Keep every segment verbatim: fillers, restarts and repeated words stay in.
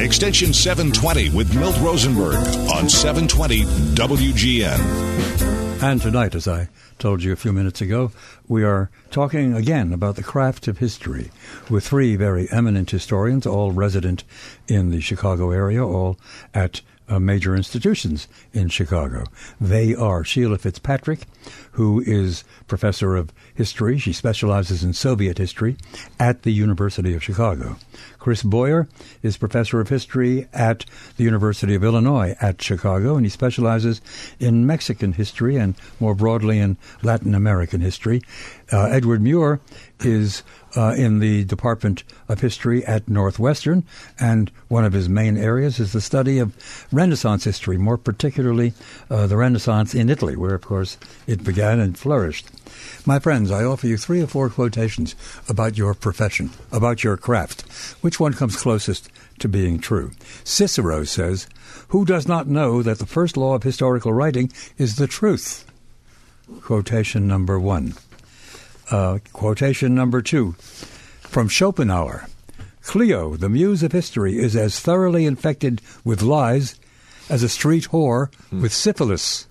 Extension seven twenty with Milt Rosenberg on seven twenty W G N. And tonight, as I told you a few minutes ago, we are talking again about the craft of history with three very eminent historians, all resident in the Chicago area, all at uh, major institutions in Chicago. They are Sheila Fitzpatrick, who is professor of history. She specializes in Soviet history at the University of Chicago. Chris Boyer is professor of history at the University of Illinois at Chicago, and he specializes in Mexican history and more broadly in Latin American history. Uh, Edward Muir is uh, in the Department of History at Northwestern, and one of his main areas is the study of Renaissance history, more particularly uh, the Renaissance in Italy, where, of course, it began and flourished. My friends, I offer you three or four quotations about your profession, about your craft. Which one comes closest to being true? Cicero says, "Who does not know that the first law of historical writing is the truth?" Quotation number one. Uh, quotation number two, from Schopenhauer. "Clio, the muse of history, is as thoroughly infected with lies as a street whore mm. with syphilis."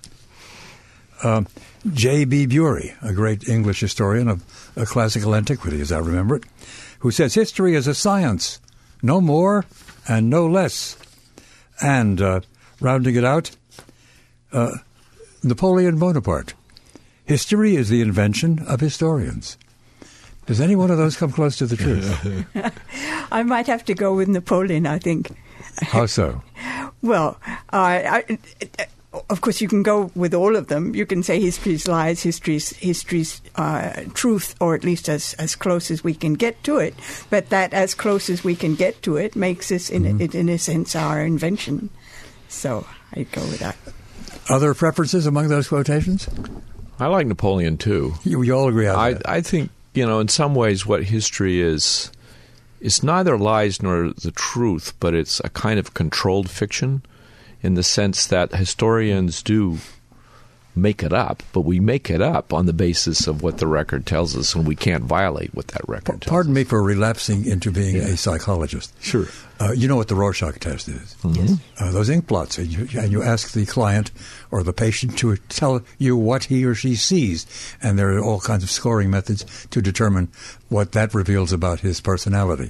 Uh, J B. Bury, a great English historian of uh, classical antiquity, as I remember it, who says history is a science, no more and no less. And uh, rounding it out, uh, Napoleon Bonaparte. History is the invention of historians. Does any one of those come close to the truth? I might have to go with Napoleon, I think. How so? Well, uh, I, of course, you can go with all of them. You can say history's lies, history's history's uh, truth, or at least as, as close as we can get to it. But that as close as we can get to it makes this, in, mm-hmm. it, in a sense, our invention. So I'd go with that. Other preferences among those quotations? I like Napoleon, too. You, you all agree on I, that? I think, you know, in some ways what history is, is neither lies nor the truth, but it's a kind of controlled fiction in the sense that historians do make it up, but we make it up on the basis of what the record tells us, and we can't violate what that record tells us. Pardon me for relapsing into being yeah. a psychologist. Sure. Uh, you know what the Rorschach test is. Mm-hmm. Yes. Uh, those ink blots, and you, and you ask the client or the patient to tell you what he or she sees, and there are all kinds of scoring methods to determine what that reveals about his personality.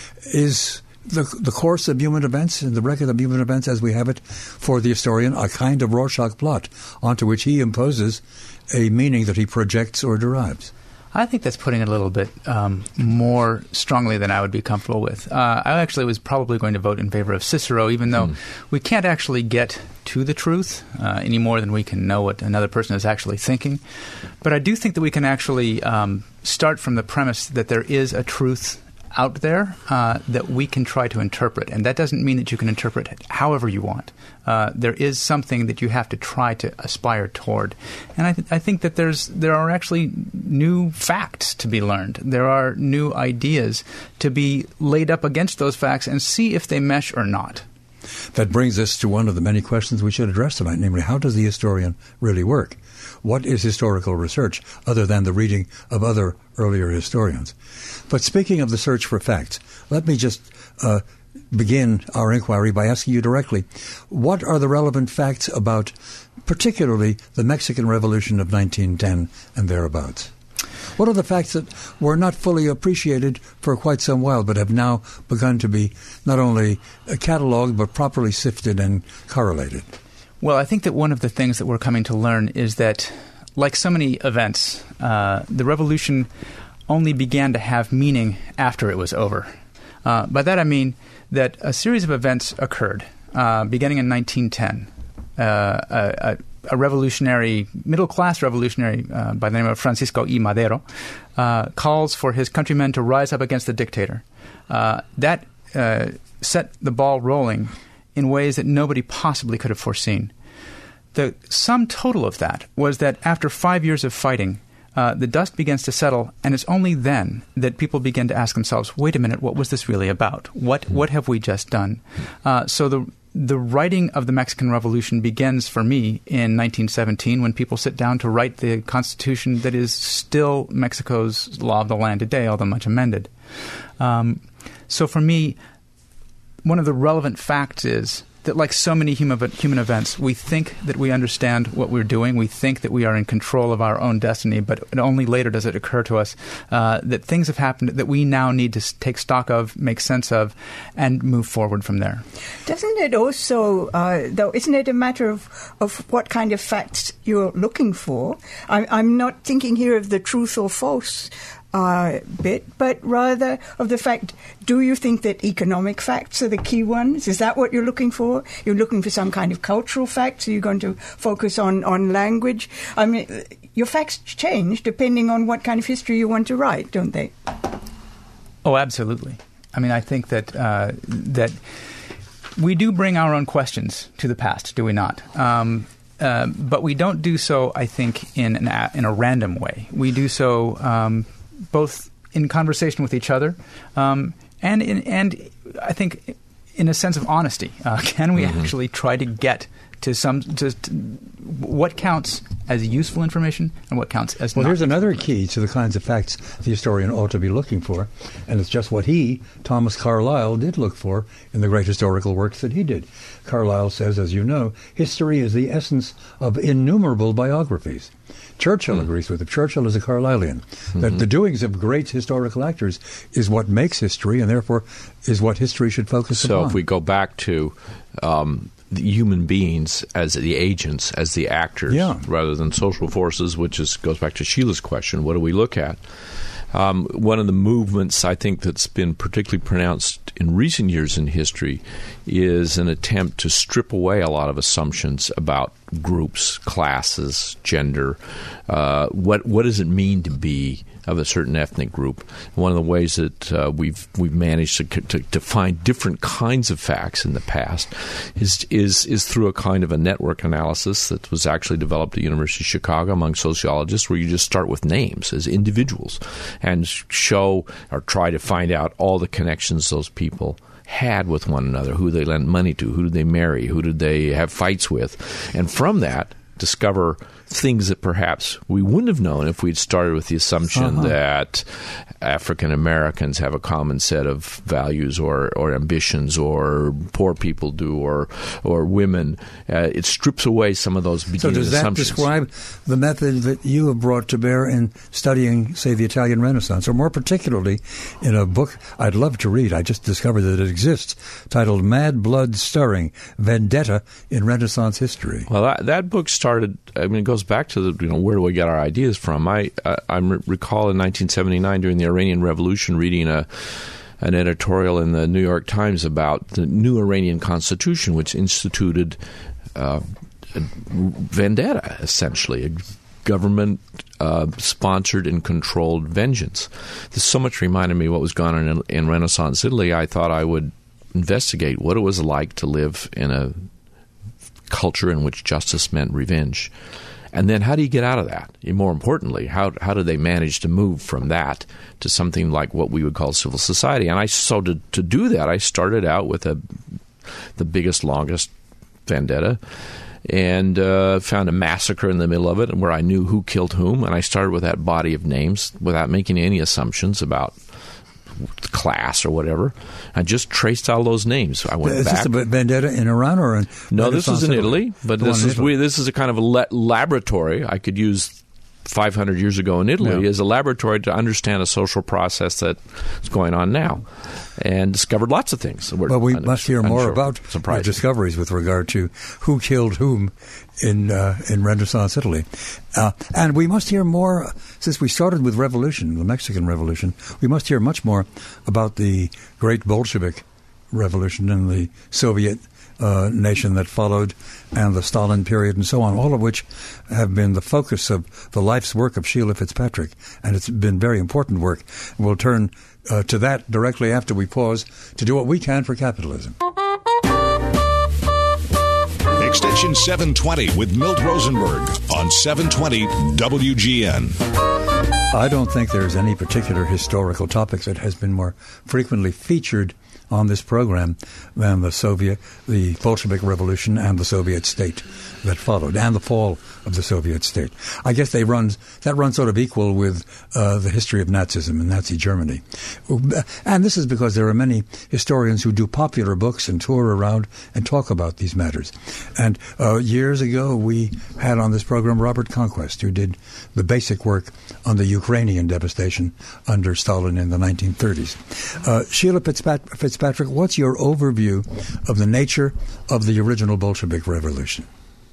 Is the the course of human events and the record of human events as we have it for the historian a kind of Rorschach blot onto which he imposes a meaning that he projects or derives? I think that's putting it a little bit um, more strongly than I would be comfortable with. Uh, I actually was probably going to vote in favor of Cicero, even though mm. we can't actually get to the truth uh, any more than we can know what another person is actually thinking. But I do think that we can actually um, start from the premise that there is a truth out there uh, that we can try to interpret. And that doesn't mean that you can interpret it however you want. Uh, there is something that you have to try to aspire toward. And I, th- I think that there's there are actually new facts to be learned. There are new ideas to be laid up against those facts and see if they mesh or not. That brings us to one of the many questions we should address tonight, namely, how does the historian really work? What is historical research, other than the reading of other earlier historians? But speaking of the search for facts, let me just uh, begin our inquiry by asking you directly, what are the relevant facts about particularly the Mexican Revolution of nineteen ten and thereabouts? What are the facts that were not fully appreciated for quite some while but have now begun to be not only cataloged but properly sifted and correlated? Well, I think that one of the things that we're coming to learn is that, like so many events, uh, the revolution only began to have meaning after it was over. Uh, by that I mean that a series of events occurred, uh, beginning in nineteen ten. Uh, a, a revolutionary, middle-class revolutionary uh, by the name of Francisco I. Madero uh, calls for his countrymen to rise up against the dictator. Uh, that uh, set the ball rolling in ways that nobody possibly could have foreseen. The sum total of that was that after five years of fighting, uh, the dust begins to settle, and it's only then that people begin to ask themselves, wait a minute, what was this really about? What what have we just done? Uh, so the the writing of the Mexican Revolution begins for me in nineteen seventeen when people sit down to write the Constitution that is still Mexico's law of the land today, although much amended. Um, so for me, one of the relevant facts is that, like so many human, human events, we think that we understand what we're doing. We think that we are in control of our own destiny, but only later does it occur to us uh, that things have happened that we now need to take stock of, make sense of, and move forward from there. Doesn't it also, uh, though, isn't it a matter of, of what kind of facts you're looking for? I, I'm not thinking here of the truth or false Uh, bit, but rather of the fact, do you think that economic facts are the key ones? Is that what you're looking for? You're looking for some kind of cultural facts? Are you going to focus on, on language? I mean, your facts change depending on what kind of history you want to write, don't they? Oh, absolutely. I mean, I think that uh, that we do bring our own questions to the past, do we not? Um, uh, but we don't do so, I think, in an a, in a random way. We do so Um, both in conversation with each other, um, and in, and I think in a sense of honesty. Uh, can we mm-hmm. actually try to get to some to, to what counts as useful information and what counts as well? Not Here's another information. key to the kinds of facts the historian ought to be looking for, and it's just what he, Thomas Carlyle, did look for in the great historical works that he did. Carlyle says, as you know, history is the essence of innumerable biographies. Churchill mm. agrees with it. Churchill is a Carlylean. Mm-hmm. That the doings of great historical actors is what makes history, and therefore is what history should focus so upon. So if we go back to um, the human beings as the agents, as the actors, yeah. rather than social forces, which is goes back to Sheila's question, what do we look at? Um, one of the movements I think that's been particularly pronounced in recent years in history is an attempt to strip away a lot of assumptions about groups, classes, gender. Uh, what what does it mean to be of a certain ethnic group? One of the ways that uh, we've we've managed to, to to find different kinds of facts in the past is is is through a kind of a network analysis that was actually developed at the University of Chicago among sociologists, where you just start with names as individuals and show or try to find out all the connections those people had with one another, who they lent money to, who did they marry, who did they have fights with, and from that discover things that perhaps we wouldn't have known if we'd started with the assumption uh-huh. that African Americans have a common set of values or, or ambitions, or poor people do, or or women. Uh, it strips away some of those beginning assumptions. So does that assumptions. describe the method that you have brought to bear in studying, say, the Italian Renaissance, or more particularly in a book I'd love to read, I just discovered that it exists, titled Mad Blood Stirring, Vendetta in Renaissance History? Well, that, that book started, I mean, it goes back to the, you know, where do we get our ideas from? I I, I recall in nineteen seventy-nine during the Iranian Revolution reading a an editorial in the New York Times about the new Iranian constitution, which instituted uh, a vendetta, essentially, a government uh, sponsored and controlled vengeance. This so much reminded me what was going on in, in Renaissance Italy. I thought I would investigate what it was like to live in a culture in which justice meant revenge. And then how do you get out of that? And more importantly, how how do they manage to move from that to something like what we would call civil society? And I so to, to do that, I started out with a the biggest, longest vendetta, and uh, found a massacre in the middle of it where I knew who killed whom, and I started with that body of names without making any assumptions about class or whatever. I just traced all those names. I went is back. Is this a vendetta in Iran or in No, this was in Italy, but the this is Italy. we, this is a kind of a la- laboratory I could use five hundred years ago in Italy yeah. as a laboratory to understand a social process that's going on now, and discovered lots of things. Well, we un- must hear more unsure, about surprising. your discoveries with regard to who killed whom in uh, in Renaissance Italy. Uh, and we must hear more, since we started with revolution, the Mexican Revolution, we must hear much more about the great Bolshevik Revolution and the Soviet uh, nation that followed, and the Stalin period and so on, all of which have been the focus of the life's work of Sheila Fitzpatrick. And it's been very important work. We'll turn uh, to that directly after we pause to do what we can for capitalism. Extension seven twenty with Milt Rosenberg on seven twenty W G N. I don't think there's any particular historical topic that has been more frequently featured on this program than the Soviet, the Bolshevik Revolution and the Soviet state that followed, and the fall of the Soviet state. I guess they run that runs sort of equal with uh, the history of Nazism and Nazi Germany. And this is because there are many historians who do popular books and tour around and talk about these matters. And uh, years ago, we had on this program Robert Conquest, who did the basic work on the Ukrainian devastation under Stalin in the nineteen thirties. Uh, Sheila Fitzpat- Fitzpatrick, what's your overview of the nature of the original Bolshevik Revolution?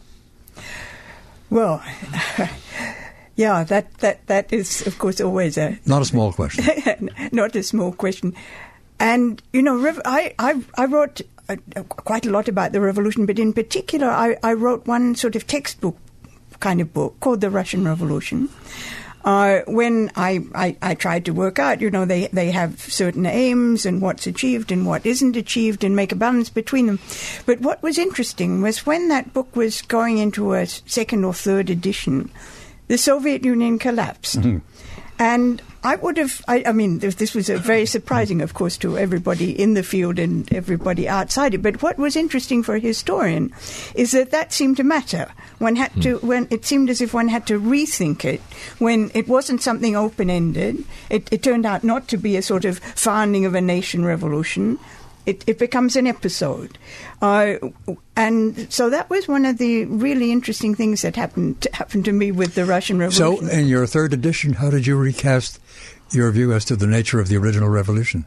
Well, yeah, that, that, that is, of course, always a... Not a small question. Not a small question. And, you know, I, I, I wrote uh, quite a lot about the revolution, but in particular, I, I wrote one sort of textbook kind of book called The Russian Revolution. Uh, when I, I, I tried to work out, you know, they, they have certain aims and what's achieved and what isn't achieved and make a balance between them. But what was interesting was when that book was going into a second or third edition, the Soviet Union collapsed. Mm-hmm. And I would have, I, I mean, this was a very surprising, of course, to everybody in the field and everybody outside it. But what was interesting for a historian is that that seemed to matter. One had to, when it seemed as if one had to rethink it, when it wasn't something open-ended. It, it turned out not to be a sort of founding of a nation revolution. It, it becomes an episode. Uh, and so that was one of the really interesting things that happened happened to me with the Russian Revolution. So in your third edition, how did you recast your view as to the nature of the original revolution?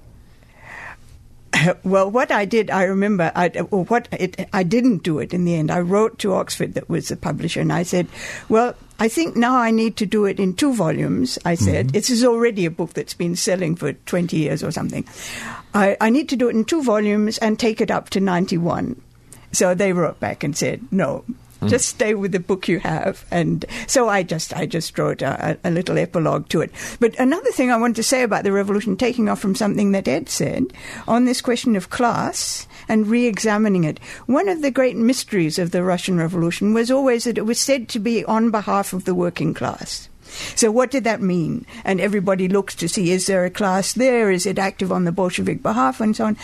Well, what I did, I remember, I, or what it, I didn't do it in the end. I wrote to Oxford, that was the publisher, and I said, well, I think now I need to do it in two volumes, I said. Mm-hmm. This is already a book that's been selling for twenty years or something. I, I need to do it in two volumes and take it up to ninety-one. So they wrote back and said, no, mm. just stay with the book you have. And so I just I just wrote a, a little epilogue to it. But another thing I want to say about the revolution, taking off from something that Ed said, on this question of class and re-examining it, one of the great mysteries of the Russian Revolution was always that it was said to be on behalf of the working class. So what did that mean? And everybody looks to see, is there a class there? Is it active on the Bolshevik behalf? And so on.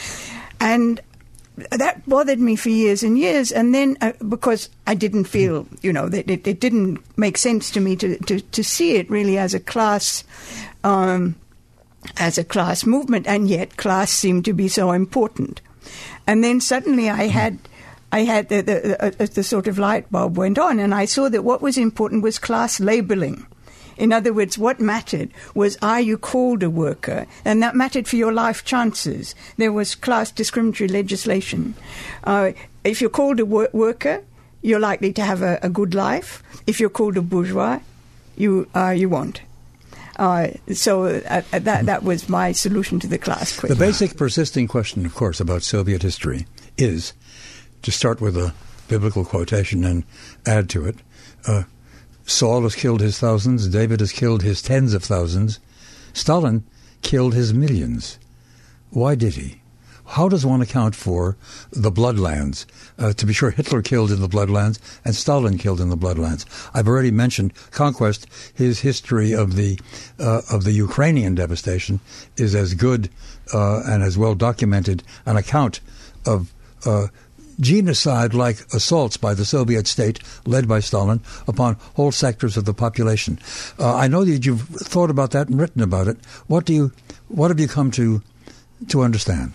And that bothered me for years and years. And then, uh, because I didn't feel, you know, that it, it didn't make sense to me to, to, to see it really as a class, um, as a class movement. And yet class seemed to be so important. And then suddenly I had... I had the, the, the, the sort of light bulb went on, and I saw that what was important was class labeling. In other words, what mattered was, are you called a worker? And that mattered for your life chances. There was class discriminatory legislation. Uh, if you're called a wor- worker, you're likely to have a, a good life. If you're called a bourgeois, you uh, you won't. Uh, so uh, that that was my solution to the class question. The basic persisting question, of course, about Soviet history is, to start with a biblical quotation and add to it, uh, Saul has killed his thousands, David has killed his tens of thousands, Stalin killed his millions. Why did he? How does one account for the bloodlands? Uh, to be sure, Hitler killed in the bloodlands and Stalin killed in the bloodlands. I've already mentioned Conquest. His history of the uh, of the Ukrainian devastation is as good uh, and as well documented an account of uh, genocide-like assaults by the Soviet state, led by Stalin, upon whole sectors of the population. Uh, I know that you've thought about that and written about it. What do you, what have you come to to understand?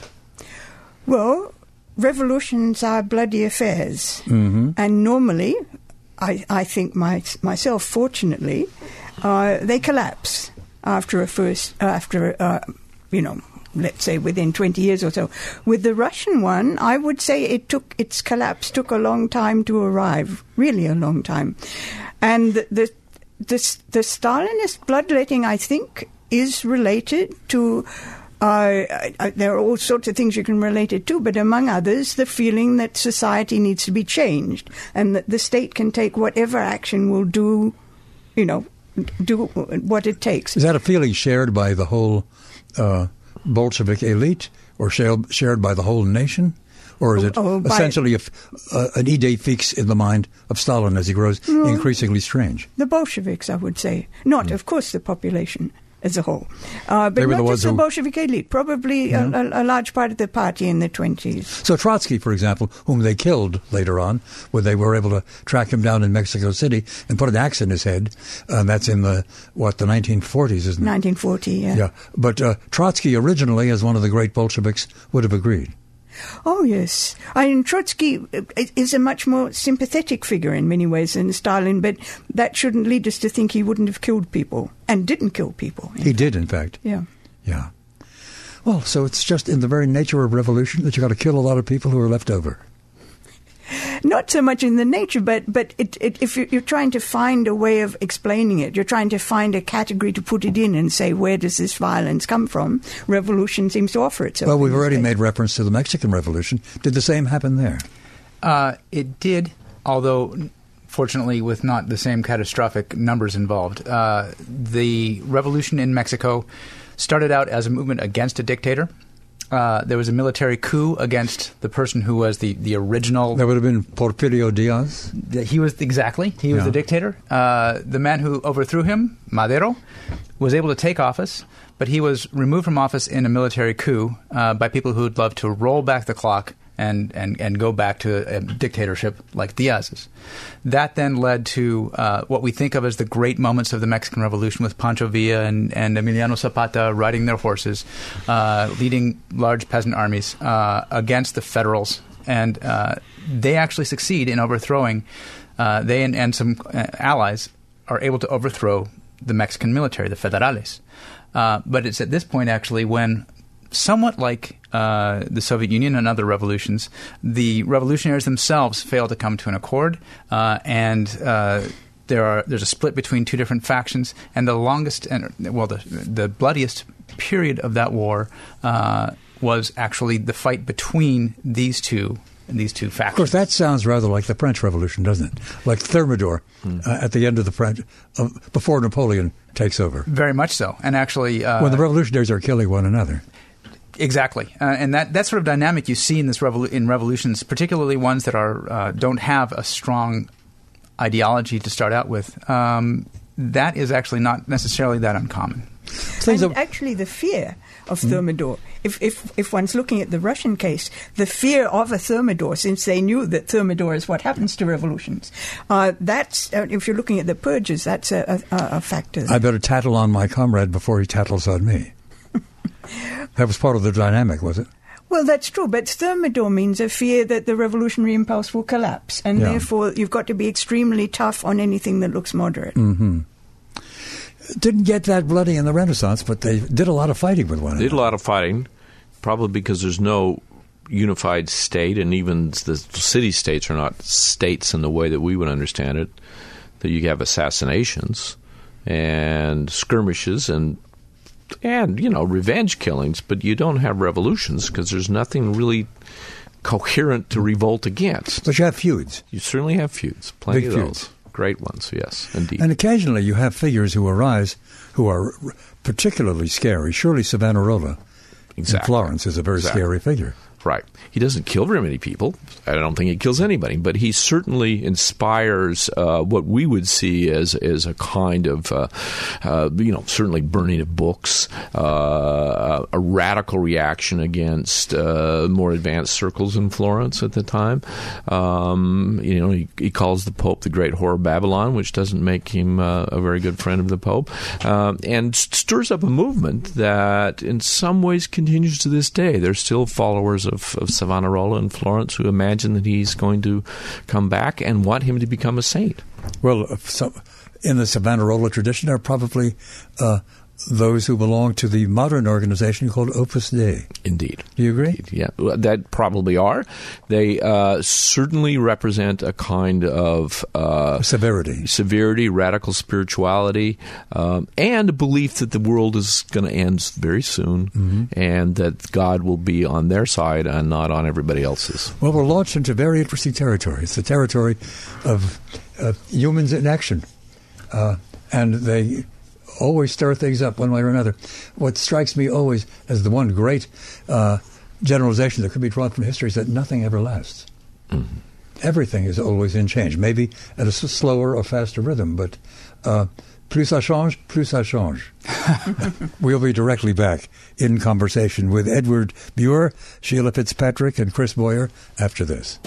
Well, revolutions are bloody affairs, mm-hmm. and normally, I, I think my, myself, fortunately, uh, they collapse after a first, after uh, you know. let's say within twenty years or so. With the Russian one, I would say it took its collapse took a long time to arrive, really a long time. And the the, the, the Stalinist bloodletting, I think, is related to, uh, uh, there are all sorts of things you can relate it to, but among others, the feeling that society needs to be changed and that the state can take whatever action will do, you know, do what it takes. Is that a feeling shared by the whole Uh Bolshevik elite, or shared by the whole nation? Or is it oh, oh, essentially a, uh, an idée fixe in the mind of Stalin as he grows no, increasingly strange? The Bolsheviks, I would say. Not, mm. of course, the population. as a whole. Uh, but They were not the just ones the who- Bolshevik elite, probably Yeah. a, a, a large part of the party in the twenties. So Trotsky, for example, whom they killed later on, when they were able to track him down in Mexico City and put an axe in his head, and that's in the, what, the nineteen forties, isn't it? nineteen forty, yeah. Yeah. But uh, Trotsky originally, as one of the great Bolsheviks, would have agreed. Oh, yes. I mean, Trotsky is a much more sympathetic figure in many ways than Stalin, but that shouldn't lead us to think he wouldn't have killed people, and didn't kill people. He did, in fact. Yeah. Yeah. Well, so it's just in the very nature of revolution that you got to kill a lot of people who are left over. Not so much in the nature, but but it, it, if you're, you're trying to find a way of explaining it, you're trying to find a category to put it in and say, where does this violence come from? Revolution seems to offer itself. Well, we've in this already case. made reference to the Mexican Revolution. Did the same happen there? Uh, it did, although fortunately with not the same catastrophic numbers involved. Uh, the revolution in Mexico started out as a movement against a dictator. Uh, there was a military coup against the person who was the, the original... That would have been Porfirio Diaz? He was, exactly. He was Yeah. the dictator. Uh, the man who overthrew him, Madero, was able to take office, but he was removed from office in a military coup uh, by people who would love to roll back the clock and, and, and go back to a dictatorship like Diaz's. That then led to uh, what we think of as the great moments of the Mexican Revolution, with Pancho Villa and, and Emiliano Zapata riding their horses, uh, leading large peasant armies uh, against the federals. And uh, they actually succeed in overthrowing, uh, they and, and some uh, allies are able to overthrow the Mexican military, the federales. Uh, but it's at this point, actually, when somewhat like uh, the Soviet Union and other revolutions, the revolutionaries themselves fail to come to an accord, uh, and uh, there are there's a split between two different factions. And the longest, and well, the the bloodiest period of that war uh, was actually the fight between these two these two factions. Of course, that sounds rather like the French Revolution, doesn't it? Like Thermidor mm. uh, at the end of the French, uh, before Napoleon takes over. Very much so. And actually... Uh, when the revolutionaries are killing one another. Exactly, uh, and that, that sort of dynamic you see in this revolu- in revolutions, particularly ones that are uh, don't have a strong ideology to start out with. Um, that is actually not necessarily that uncommon. And actually, the fear of mm. Thermidor, if, if if one's looking at the Russian case, the fear of a Thermidor, since they knew that Thermidor is what happens to revolutions, uh, that's, uh, if you're looking at the purges, that's a, a, a factor. I better tattle on my comrade before he tattles on me. That was part of the dynamic, was it? Well, that's true, but Thermidor means a fear that the revolutionary impulse will collapse, and yeah. therefore you've got to be extremely tough on anything that looks moderate. Mm-hmm. Didn't get that bloody in the Renaissance, but they did a lot of fighting with one another. They did a lot of fighting, probably because there's no unified state, and even the city-states are not states in the way that we would understand it, that you have assassinations and skirmishes and And, you know, revenge killings, but you don't have revolutions because there's nothing really coherent to revolt against. But you have feuds. You certainly have feuds. Plenty Big of feuds. those. Great ones, yes, indeed. And occasionally you have figures who arise who are particularly scary. Surely Savonarola exactly. in Florence is a very exactly. scary figure. Right. He doesn't kill very many people. I don't think he kills anybody, but he certainly inspires uh, what we would see as as a kind of, uh, uh, you know, certainly burning of books, uh, a radical reaction against uh, more advanced circles in Florence at the time. Um, you know, he, he calls the Pope the Great Whore of Babylon, which doesn't make him uh, a very good friend of the Pope, um, and stirs up a movement that in some ways continues to this day. There's still followers of Of, of Savonarola in Florence who imagine that he's going to come back and want him to become a saint. Well, so in the Savonarola tradition are probably uh, those who belong to the modern organization called Opus Dei. Indeed. Do you agree? Yeah, that probably are. They uh, certainly represent a kind of uh, severity, severity, radical spirituality, um, and a belief that the world is going to end very soon, mm-hmm. and that God will be on their side and not on everybody else's. Well, we're launched into very interesting territory. It's the territory of uh, humans in action, uh, and they always stir things up one way or another. What strikes me always as the one great uh, generalization that could be drawn from history is that nothing ever lasts. Mm-hmm. Everything is always in change, maybe at a slower or faster rhythm, but uh, Plus ça change, plus ça change. We'll be directly back in conversation with Edward Muir, Sheila Fitzpatrick, and Chris Boyer after this.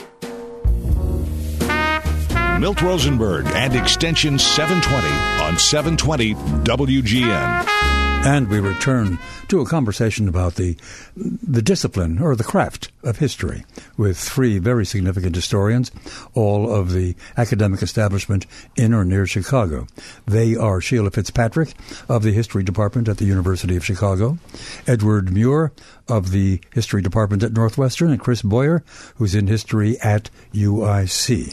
Milt Rosenberg and Extension seven twenty on seven twenty W G N. And we return to a conversation about the the discipline or the craft of history with three very significant historians, all of the academic establishment in or near Chicago. They are Sheila Fitzpatrick of the History Department at the University of Chicago, Edward Muir of the History Department at Northwestern, and Chris Boyer, who's in history at U I C.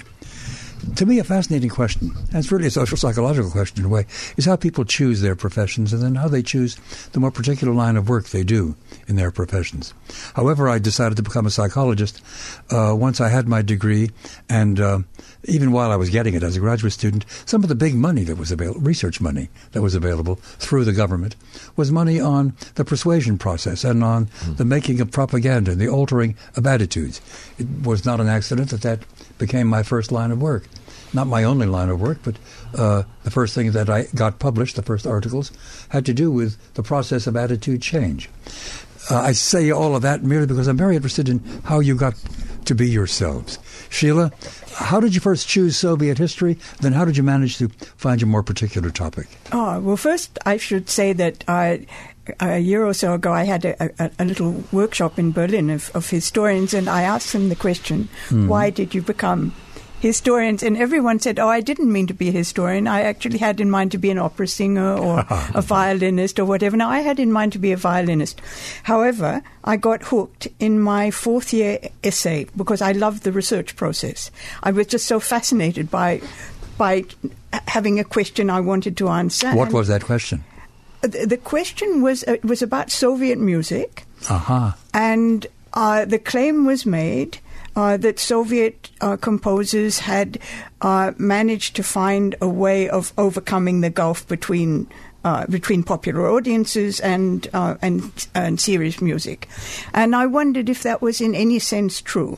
To me, a fascinating question, and it's really a social psychological question in a way, is how people choose their professions and then how they choose the more particular line of work they do in their professions. However, I decided to become a psychologist uh, once I had my degree, and uh, even while I was getting it as a graduate student, some of the big money that was available, research money that was available through the government, was money on the persuasion process and on mm. the making of propaganda and the altering of attitudes. It was not an accident that that became my first line of work. Not my only line of work, but uh, the first thing that I got published, the first articles, had to do with the process of attitude change. Uh, I say all of that merely because I'm very interested in how you got to be yourselves. Sheila, how did you first choose Soviet history? Then how did you manage to find your more particular topic? Oh, well, first I should say that I... A year or so ago, I had a, a, a little workshop in Berlin of, of historians, and I asked them the question, mm. why did you become historians? And everyone said, oh, I didn't mean to be a historian. I actually had in mind to be an opera singer or a violinist or whatever. Now, I had in mind to be a violinist. However, I got hooked in my fourth year essay because I loved the research process. I was just so fascinated by, by having a question I wanted to answer. What was that question? The question was uh, was about Soviet music, uh-huh. and uh, the claim was made uh, that Soviet uh, composers had uh, managed to find a way of overcoming the gulf between uh, between popular audiences and uh, and and serious music, and I wondered if that was in any sense true,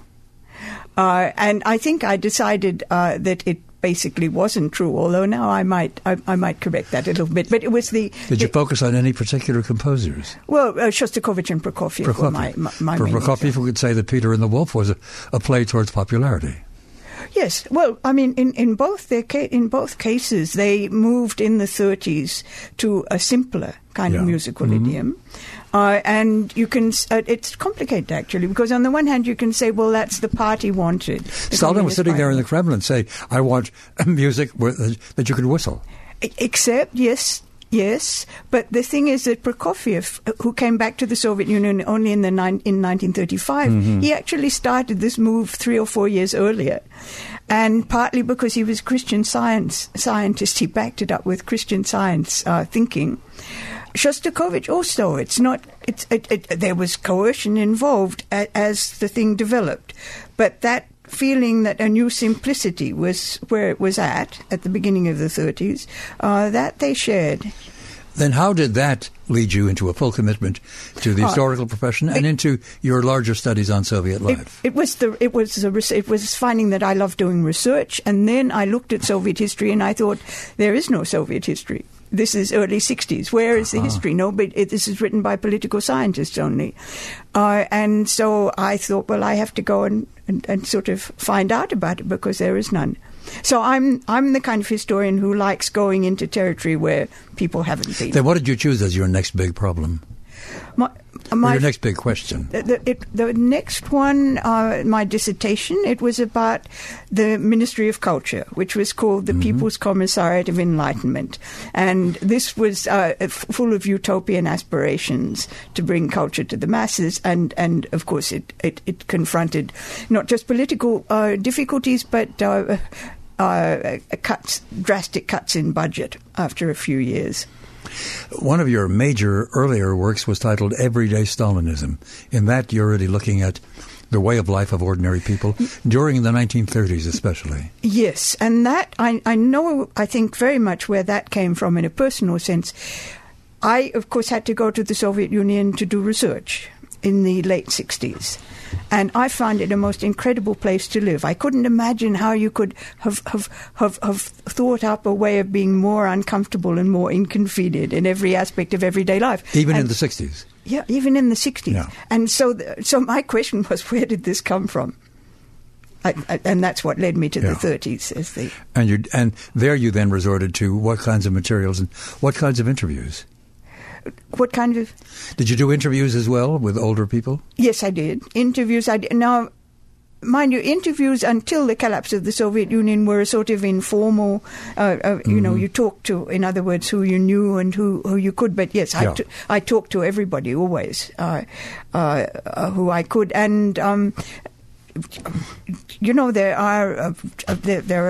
uh, and I think I decided uh, that it basically wasn't true, although now I might I, I might correct that a little bit. But it was the... Did the, you focus on any particular composers? Well, uh, Shostakovich and Prokofiev, Prokofiev. were my, my, my For main Prokofiev, example. we could say that Peter and the Wolf was a, a play towards popularity. Yes. Well, I mean, in, in both their ca- in both cases, they moved in the thirties to a simpler kind yeah. of musical mm-hmm. idiom. Uh, and you can, uh, it's complicated actually, because on the one hand you can say, well, that's the party wanted. Stalin was sitting there in the Kremlin saying, I want music with, uh, that you could whistle. Except, yes, yes, but the thing is that Prokofiev, who came back to the Soviet Union only in the ni- in nineteen thirty-five, mm-hmm. he actually started this move three or four years earlier. And partly because he was a Christian Science scientist, he backed it up with Christian Science uh, thinking. Shostakovich also, it's not, it's, it, it, there was coercion involved a, as the thing developed. But that feeling that a new simplicity was where it was at, at the beginning of the thirties, uh, that they shared. Then how did that lead you into a full commitment to the uh, historical profession and it, into your larger studies on Soviet life? It, it was the it was the, it was finding that I loved doing research, and then I looked at Soviet history and I thought, there is no Soviet history. This is early sixties. Where is the uh-huh. history? No, but it, this is written by political scientists only. Uh, and so I thought, well, I have to go and, and, and sort of find out about it because there is none. So I'm I'm the kind of historian who likes going into territory where people haven't been. Then what did you choose as your next big problem? My, my, your next big question? The, the, it, the next one, uh, my dissertation, it was about the Ministry of Culture, which was called the mm-hmm. People's Commissariat of Enlightenment. And this was uh, f- full of utopian aspirations to bring culture to the masses. And, and of course, it, it, it confronted not just political uh, difficulties, but uh, uh, cuts, drastic cuts in budget after a few years. One of your major earlier works was titled Everyday Stalinism. In that, you're already looking at the way of life of ordinary people during the nineteen thirties especially. Yes, and that, I, I know, I think very much where that came from in a personal sense. I, of course, had to go to the Soviet Union to do research in the late sixties. And I found it a most incredible place to live. I couldn't imagine how you could have, have, have, have thought up a way of being more uncomfortable and more inconvenient in every aspect of everyday life. Even and, in the sixties? Yeah, even in the sixties. Yeah. And so, the, so my question was, where did this come from? I, I, and that's what led me to yeah. the thirties. As the and, you, and there you then resorted to what kinds of materials and what kinds of interviews? What kind of... Did you do interviews as well with older people? Yes, I did. Interviews, I did. Now, mind you, interviews until the collapse of the Soviet Union were a sort of informal, uh, uh, mm-hmm. you know, you talked to, in other words, who you knew and who, who you could. But yes, yeah. I, t- I talked to everybody always, uh, uh, uh, who I could. And, um, you know, there are, uh, there, there are...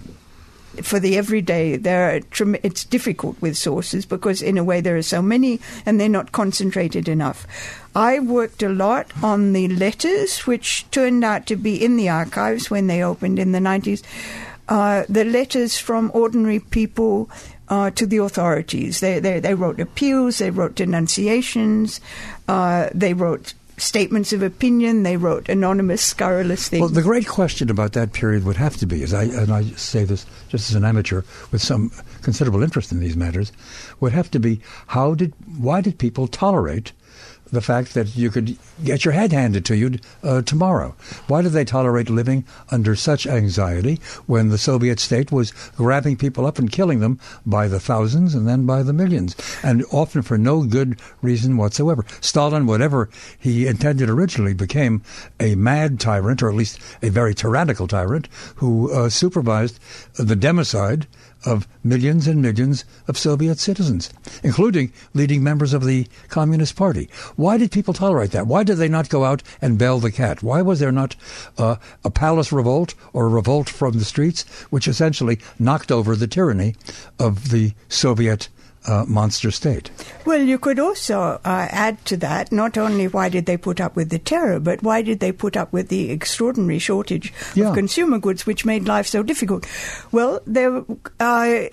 For the everyday, there are, it's difficult with sources because, in a way, there are so many and they're not concentrated enough. I worked a lot on the letters, which turned out to be in the archives when they opened in the nineties. Uh, the letters from ordinary people uh, to the authorities. They, they they wrote appeals, they wrote denunciations, uh, they wrote statements of opinion, they wrote anonymous, scurrilous things. Well, the great question about that period would have to be, as I, and I say this just as an amateur with some considerable interest in these matters, would have to be, how did, why did people tolerate the fact that you could get your head handed to you uh, tomorrow? Why did they tolerate living under such anxiety when the Soviet state was grabbing people up and killing them by the thousands and then by the millions, and often for no good reason whatsoever? Stalin, whatever he intended originally, became a mad tyrant, or at least a very tyrannical tyrant, who uh, supervised the democide of millions and millions of Soviet citizens, including leading members of the Communist Party. Why did people tolerate that? Why did they not go out and bell the cat? Why was there not uh, a palace revolt or a revolt from the streets, which essentially knocked over the tyranny of the Soviet Uh, monster state? Well, you could also uh, add to that, not only why did they put up with the terror, but why did they put up with the extraordinary shortage yeah. of consumer goods, which made life so difficult? Well, there, uh,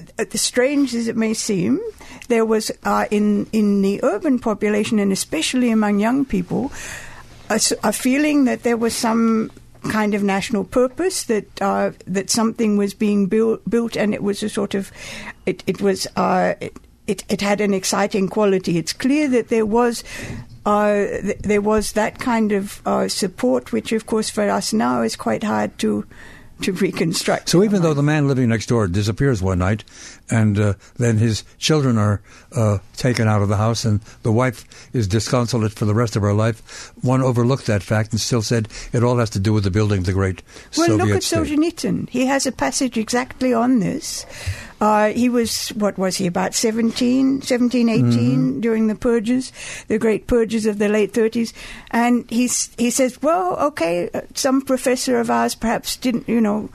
strange as it may seem, there was uh, in, in the urban population, and especially among young people, a, a feeling that there was some kind of national purpose, that uh, that something was being built, built, and it was a sort of, it it was uh, it, it it had an exciting quality. It's clear that there was uh, th- there was that kind of uh, support, which of course for us now is quite hard to to reconstruct. So even though the man living next door disappears one night, and uh, then his children are uh, taken out of the house, and the wife is disconsolate for the rest of her life, one overlooked that fact and still said it all has to do with the building of the great well, Soviet look at state. Solzhenitsyn. He has a passage exactly on this. Uh, he was, what was he, about seventeen, seventeen, eighteen mm-hmm. during the purges, the great purges of the late thirties. And he's, he says, well, okay, some professor of ours perhaps didn't, you know,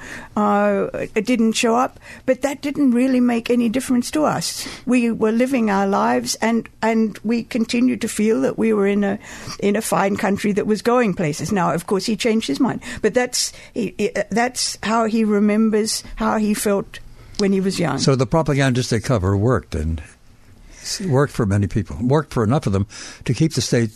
uh, didn't show up, but that didn't really make any difference to us. We were living our lives, and, and we continued to feel that we were in a in a fine country that was going places. Now, of course, he changed his mind, but that's he, he, that's how he remembers how he felt when he was young. So the propagandistic cover worked, and worked for many people, worked for enough of them to keep the state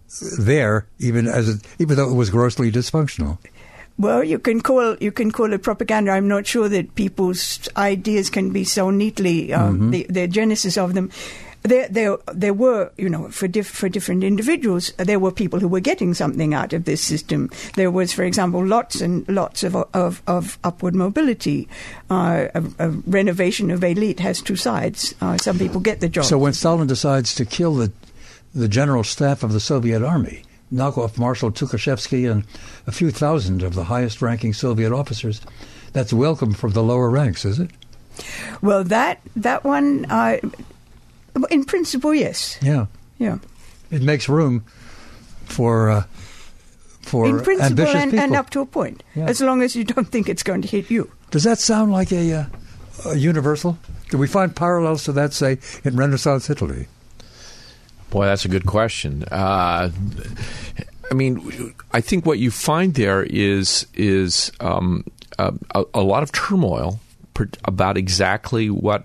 there, even as it, even though it was grossly dysfunctional. Well, you can call you can call it propaganda. I'm not sure that people's ideas can be so neatly um, mm-hmm. the, the genesis of them. There, there, there were, you know, for diff, for different individuals, there were people who were getting something out of this system. There was, for example, lots and lots of of, of upward mobility. Uh, a, a renovation of elite has two sides. Uh, some people get the job. So when Stalin decides to kill the the general staff of the Soviet army, knock off Marshal Tukhachevsky and a few thousand of the highest-ranking Soviet officers, that's welcome from the lower ranks, is it? Well, that that one. Uh, In principle, yes. Yeah. Yeah. It makes room for uh, for In principle ambitious and, people. and up to a point, yeah. as long as you don't think it's going to hit you. Does that sound like a, uh, a universal? Do we find parallels to that, say, in Renaissance Italy? Boy, that's a good question. Uh, I mean, I think what you find there is is um, a, a lot of turmoil per, about exactly what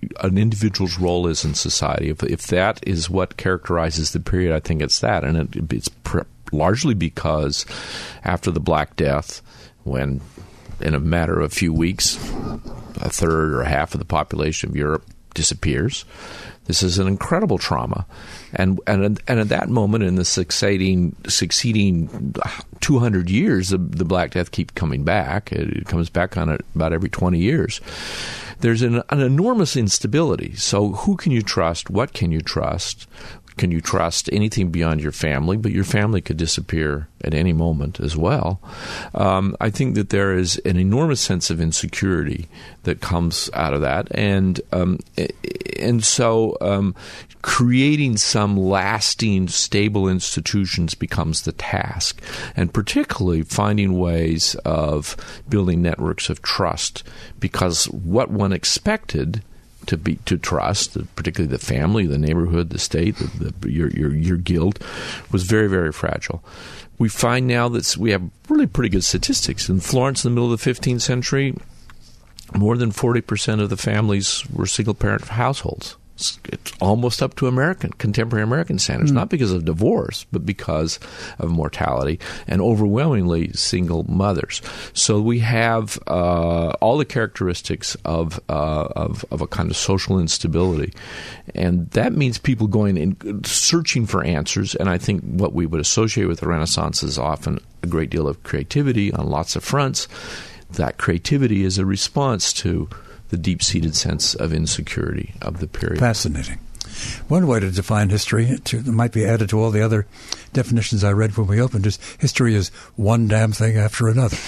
an individual's role is in society. If, if that is what characterizes the period, I think it's that. And it, it's pr- largely because after the Black Death, when in a matter of a few weeks, a third or half of the population of Europe disappears, this is an incredible trauma. And and and at that moment, in the succeeding succeeding two hundred years, the, the Black Death keeps coming back. It, it comes back on it about every twenty years. There's an, an enormous instability. So who can you trust? What can you trust? Can you trust anything beyond your family? But your family could disappear at any moment as well. Um, I think that there is an enormous sense of insecurity that comes out of that. And um, and so um, creating some lasting, stable institutions becomes the task. And particularly finding ways of building networks of trust. Because what one expected to be to trust, particularly the family, the neighborhood, the state, the, the, your your your guild, was very, very fragile. We find now that we have really pretty good statistics. In Florence, in the middle of the fifteenth century, more than forty percent of the families were single-parent households. It's, it's almost up to American, contemporary American standards, mm. not because of divorce, but because of mortality, and overwhelmingly single mothers. So we have uh, all the characteristics of, uh, of of a kind of social instability, and that means people going and searching for answers. And I think what we would associate with the Renaissance is often a great deal of creativity on lots of fronts. That creativity is a response to the deep-seated sense of insecurity of the period. Fascinating. One way to define history, to, that might be added to all the other definitions I read when we opened, is history is one damn thing after another.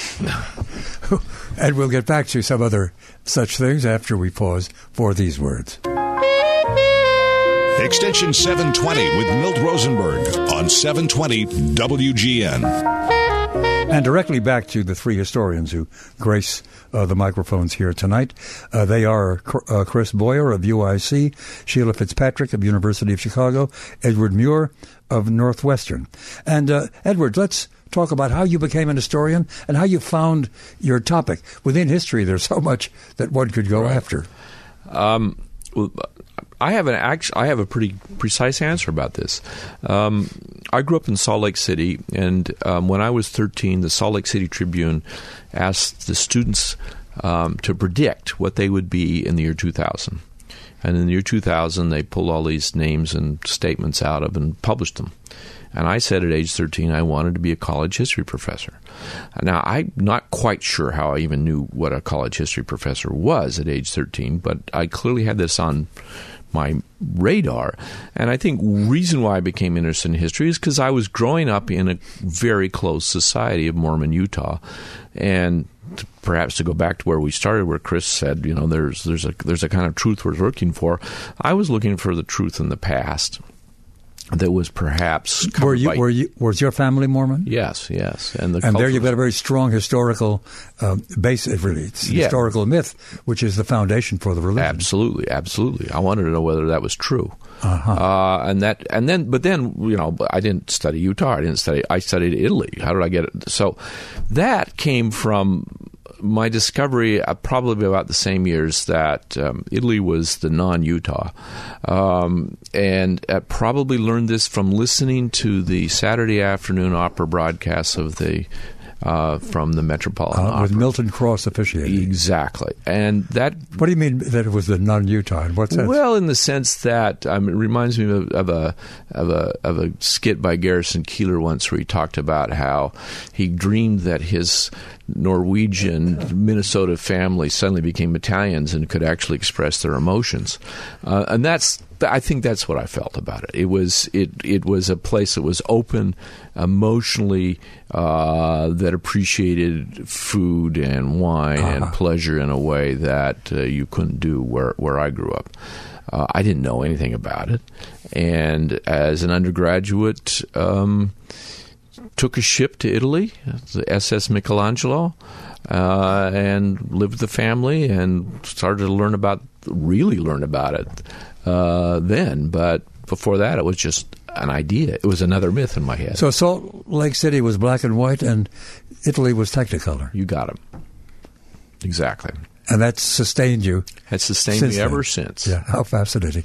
And we'll get back to some other such things after we pause for these words. Extension seven twenty with Milt Rosenberg on seven twenty W G N. And directly back to the three historians who grace uh, the microphones here tonight. Uh, they are uh, Chris Boyer of U I C, Sheila Fitzpatrick of University of Chicago, Edward Muir of Northwestern. And uh, Edward, let's talk about how you became an historian and how you found your topic. Within history, there's so much that one could go right. after. Um, well, I have an act- I have a pretty precise answer about this. Um, I grew up in Salt Lake City, and um, when I was thirteen, the Salt Lake City Tribune asked the students um, to predict what they would be in the year two thousand. And in the year two thousand, they pulled all these names and statements out of and published them. And I said at age thirteen I wanted to be a college history professor. Now, I'm not quite sure how I even knew what a college history professor was at age thirteen, but I clearly had this on my radar. And I think reason why I became interested in history is because I was growing up in a very close society of Mormon Utah. And to, perhaps to go back to where we started, where Chris said, you know, there's there's a there's a kind of truth we're looking for. I was looking for the truth in the past that was perhaps covered were you by, were you was your family Mormon? Yes, yes, and the and there you've culture- got a very strong historical uh, base. Really, it's Yeah. historical myth, which is the foundation for the religion. Absolutely, absolutely. I wanted to know whether that was true. Uh-huh. Uh, and that, and then, but then, you know, I didn't study Utah. I didn't study. I studied Italy. How did I get it? So that came from my discovery, uh, probably about the same years that um, Italy was the non-Utah, um, and I probably learned this from listening to the Saturday afternoon opera broadcasts of the. Uh, from the Metropolitan uh, Opera. With Milton Cross officiating. Exactly. And that... What do you mean that it was the non-Utah? In what sense? Well, in the sense that um, it reminds me of, of a of a of a skit by Garrison Keillor once where he talked about how he dreamed that his Norwegian Minnesota family suddenly became Italians and could actually express their emotions. Uh, and that's... I think that's what I felt about it. It was it it was a place that was open, emotionally, uh, that appreciated food and wine uh-huh. and pleasure in a way that uh, you couldn't do where where I grew up. Uh, I didn't know anything about it, and as an undergraduate, um, took a ship to Italy, the S S Michelangelo, uh, and lived with the family and started to learn about really learn about it. Uh, then, but before that, it was just an idea. It was another myth in my head. So Salt Lake City was black and white, and Italy was Technicolor. You got it. Exactly. And that's sustained you. Has sustained since me ever then. since. Yeah, how fascinating.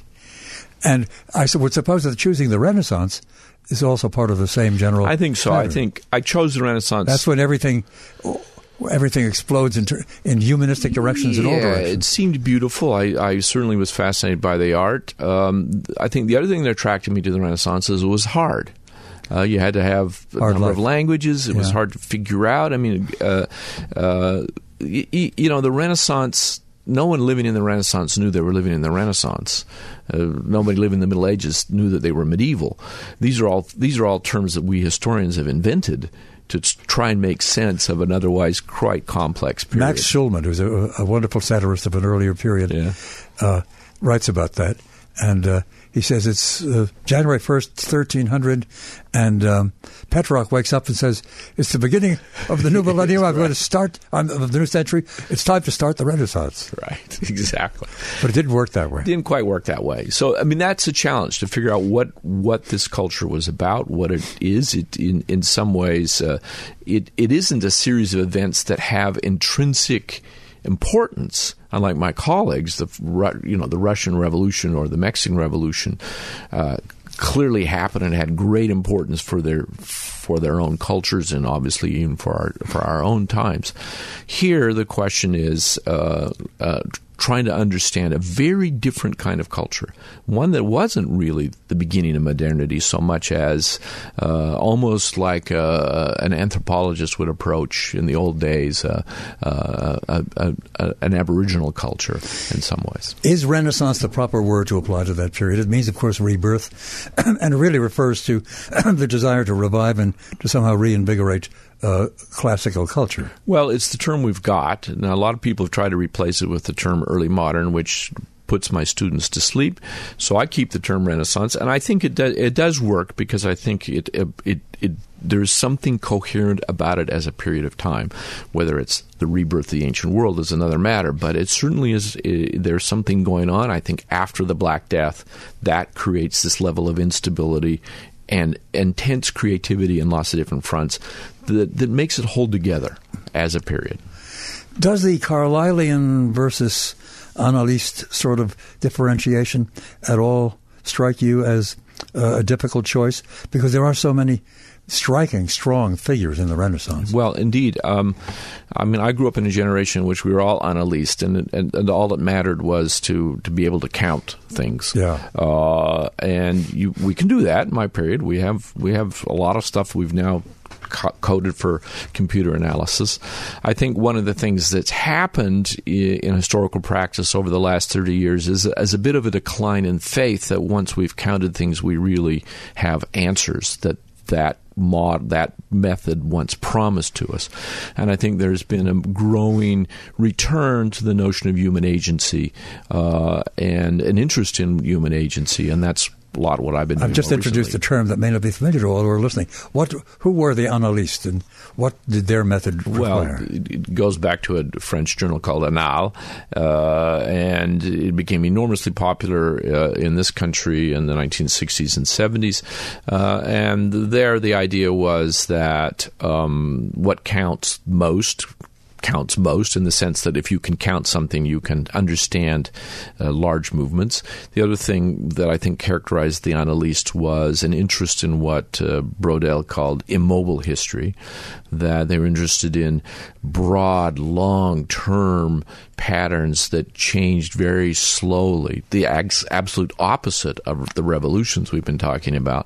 And I would suppose that choosing the Renaissance is also part of the same general I think so. pattern. I think I chose the Renaissance. That's when everything everything explodes in, ter- in humanistic directions yeah, in all it directions. seemed beautiful. I, I certainly was fascinated by the art. Um, I think the other thing that attracted me to the Renaissance is it was hard. Uh, you had to have a Hard number life. of languages. It was Yeah. hard to figure out. I mean, uh, uh, y- y- you know, the Renaissance, no one living in the Renaissance knew they were living in the Renaissance. Uh, nobody living in the Middle Ages knew that they were medieval. These are all these are all terms that we historians have invented to try and make sense of an otherwise quite complex period. Max Schulman, who's a, a wonderful satirist of an earlier period, Yeah. uh, writes about that. And uh, he says it's uh, January first, thirteen hundred, and um, Petrarch wakes up and says, it's the beginning of the new millennium. I'm going to start on the new century. It's time to start the Renaissance. Right, exactly. But it didn't work that way. It didn't quite work that way. So, I mean, that's a challenge to figure out what, what this culture was about, what it is. It, in, in some ways, uh, it, it isn't a series of events that have intrinsic importance. Unlike my colleagues, the Ru- you know the Russian Revolution or the Mexican Revolution uh, clearly happened and had great importance for their for their own cultures and obviously even for our for our own times. Here, the question is uh, uh, trying to understand a very different kind of culture, one that wasn't really the beginning of modernity so much as uh, almost like uh, an anthropologist would approach in the old days uh, uh, a, a, a, an Aboriginal culture in some ways. Is Renaissance the proper word to apply to that period? It means, of course, rebirth, and it really refers to the desire to revive and to somehow reinvigorate uh, classical culture. Well, it's the term we've got. Now, a lot of people have tried to replace it with the term early modern, which puts my students to sleep. So I keep the term Renaissance, and I think it does, it does work because I think it it, it, it there's something coherent about it as a period of time. Whether it's the rebirth of the ancient world is another matter, but it certainly is. It, there's something going on. I think after the Black Death, that creates this level of instability and intense creativity in lots of different fronts that, that makes it hold together as a period. Does the Carlylean versus Annalist sort of differentiation at all strike you as uh, a difficult choice? Because there are so many striking, strong figures in the Renaissance. Well, indeed. Um, I mean, I grew up in a generation in which we were all Annalist, and, and, and all that mattered was to, to be able to count things. Yeah. Uh, and you, we can do that in my period. We have we have a lot of stuff we've now co- coded for computer analysis. I think one of the things that's happened in, in historical practice over the last thirty years is, is a bit of a decline in faith that once we've counted things, we really have answers that that mod that method once promised to us. And I think there's been a growing return to the notion of human agency uh, and an interest in human agency, and that's a lot of what I've been doing. I've just more introduced recently. a term that may not be familiar to all who are listening. What, who were the Annalistes, and what did their method require? Well, it goes back to a French journal called Annales, uh, and it became enormously popular uh, in this country in the nineteen sixties and seventies. Uh, and there the idea was that um, what counts most counts most in the sense that if you can count something, you can understand uh, large movements. The other thing that I think characterized the Annalist was an interest in what uh, Brodel called immobile history, that they were interested in broad, long-term patterns that changed very slowly, the ex- absolute opposite of the revolutions we've been talking about.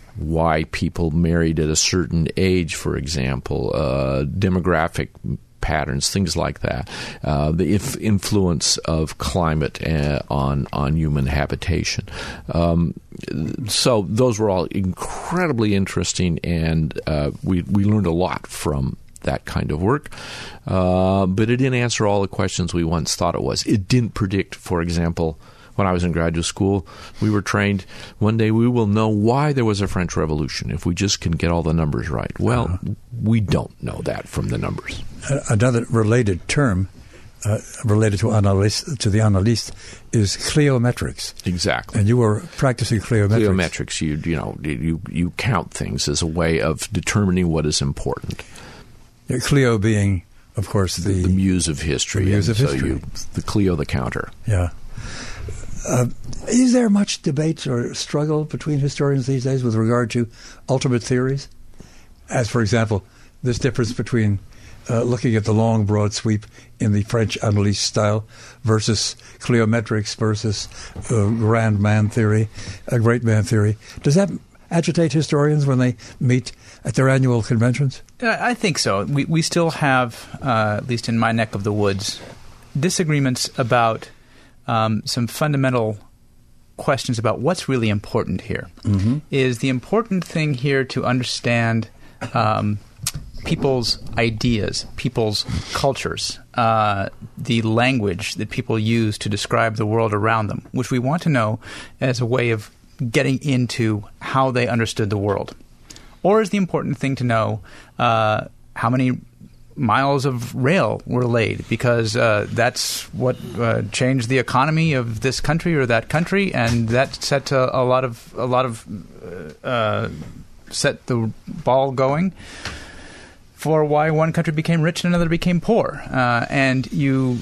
Why people married at a certain age, for example, uh, demographic patterns, things like that, uh, the if influence of climate uh, on on human habitation. Um, so those were all incredibly interesting, and uh, we we learned a lot from that kind of work. Uh, but it didn't answer all the questions we once thought it was. It didn't predict, for example, when I was in graduate school, we were trained, one day we will know why there was a French Revolution if we just can get all the numbers right. Well, uh-huh. we don't know that from the numbers. Another related term uh, related to analyst, to the analyst is cliometrics. Exactly. And you were practicing cliometrics. Cliometrics, you you know, you you count things as a way of determining what is important. Clio being of course, the, the muse of history. The muse of so history. You, the Cleo the counter. Yeah. Uh, is there much debate or struggle between historians these days with regard to ultimate theories? As, for example, this difference between uh, looking at the long, broad sweep in the French Annalise style versus Cleometrics versus uh, grand man theory, a great man theory. Does that agitate historians when they meet at their annual conventions? I think so. We we still have, uh, at least in my neck of the woods, disagreements about um, some fundamental questions about what's really important here. Mm-hmm. Is the important thing here to understand um, people's ideas, people's cultures, uh, the language that people use to describe the world around them, which we want to know as a way of getting into how they understood the world? Or is the important thing to know uh, how many miles of rail were laid, because uh, that's what uh, changed the economy of this country or that country, and that set a, a lot of a lot of uh, set the ball going for why one country became rich and another became poor. Uh, and you.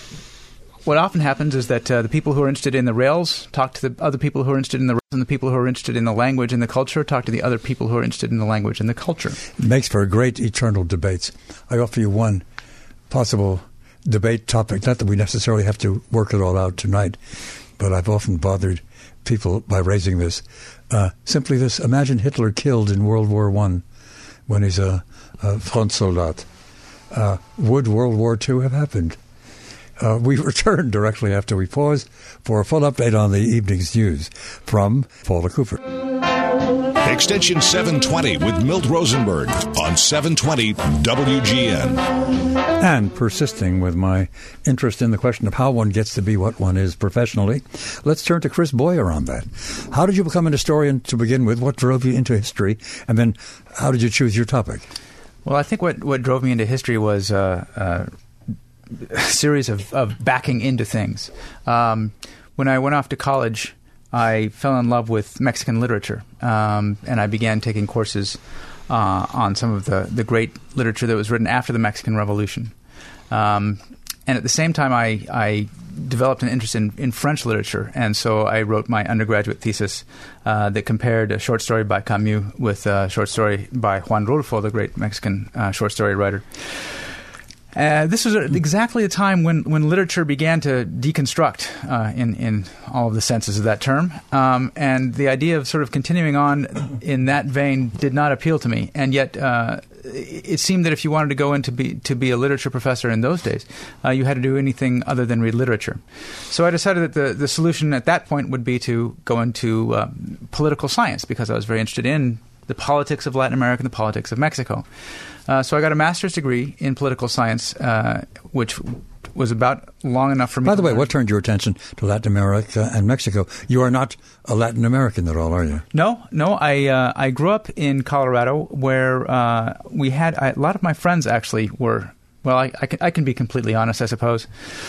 What often happens is that uh, the people who are interested in the rails talk to the other people who are interested in the rails, and the people who are interested in the language and the culture talk to the other people who are interested in the language and the culture. It makes for great eternal debates. I offer you one possible debate topic, not that we necessarily have to work it all out tonight, but I've often bothered people by raising this. Uh, simply this: imagine Hitler killed in World War One when he's a, a front soldat. Uh, would World War Two have happened? Uh, we return directly after we pause for a full update on the evening's news from Paula Cooper. Extension seven twenty with Milt Rosenberg on seven twenty W G N. And persisting with my interest in the question of how one gets to be what one is professionally, let's turn to Chris Boyer on that. How did you become an historian to begin with? What drove you into history? And then how did you choose your topic? Well, I think what, what drove me into history was uh, uh, a series of, of backing into things. Um, when I went off to college, I fell in love with Mexican literature, um, and I began taking courses uh, on some of the, the great literature that was written after the Mexican Revolution. Um, and at the same time, I, I developed an interest in, in French literature, and so I wrote my undergraduate thesis uh, that compared a short story by Camus with a short story by Juan Rulfo, the great Mexican uh, short story writer. Uh, this was exactly the time when, when literature began to deconstruct uh, in, in all of the senses of that term. Um, and the idea of sort of continuing on in that vein did not appeal to me. And yet uh, it seemed that if you wanted to go in to be, to be a literature professor in those days, uh, you had to do anything other than read literature. So I decided that the, the solution at that point would be to go into uh, political science, because I was very interested in the politics of Latin America and the politics of Mexico. Uh, so I got a master's degree in political science, uh, which was about long enough for me. By the to way, learn. what turned your attention to Latin America and Mexico? You are not a Latin American at all, are you? No, no. I uh, I grew up in Colorado, where uh, we had I, a lot of my friends actually were. Well, I, I can I can be completely honest, I suppose.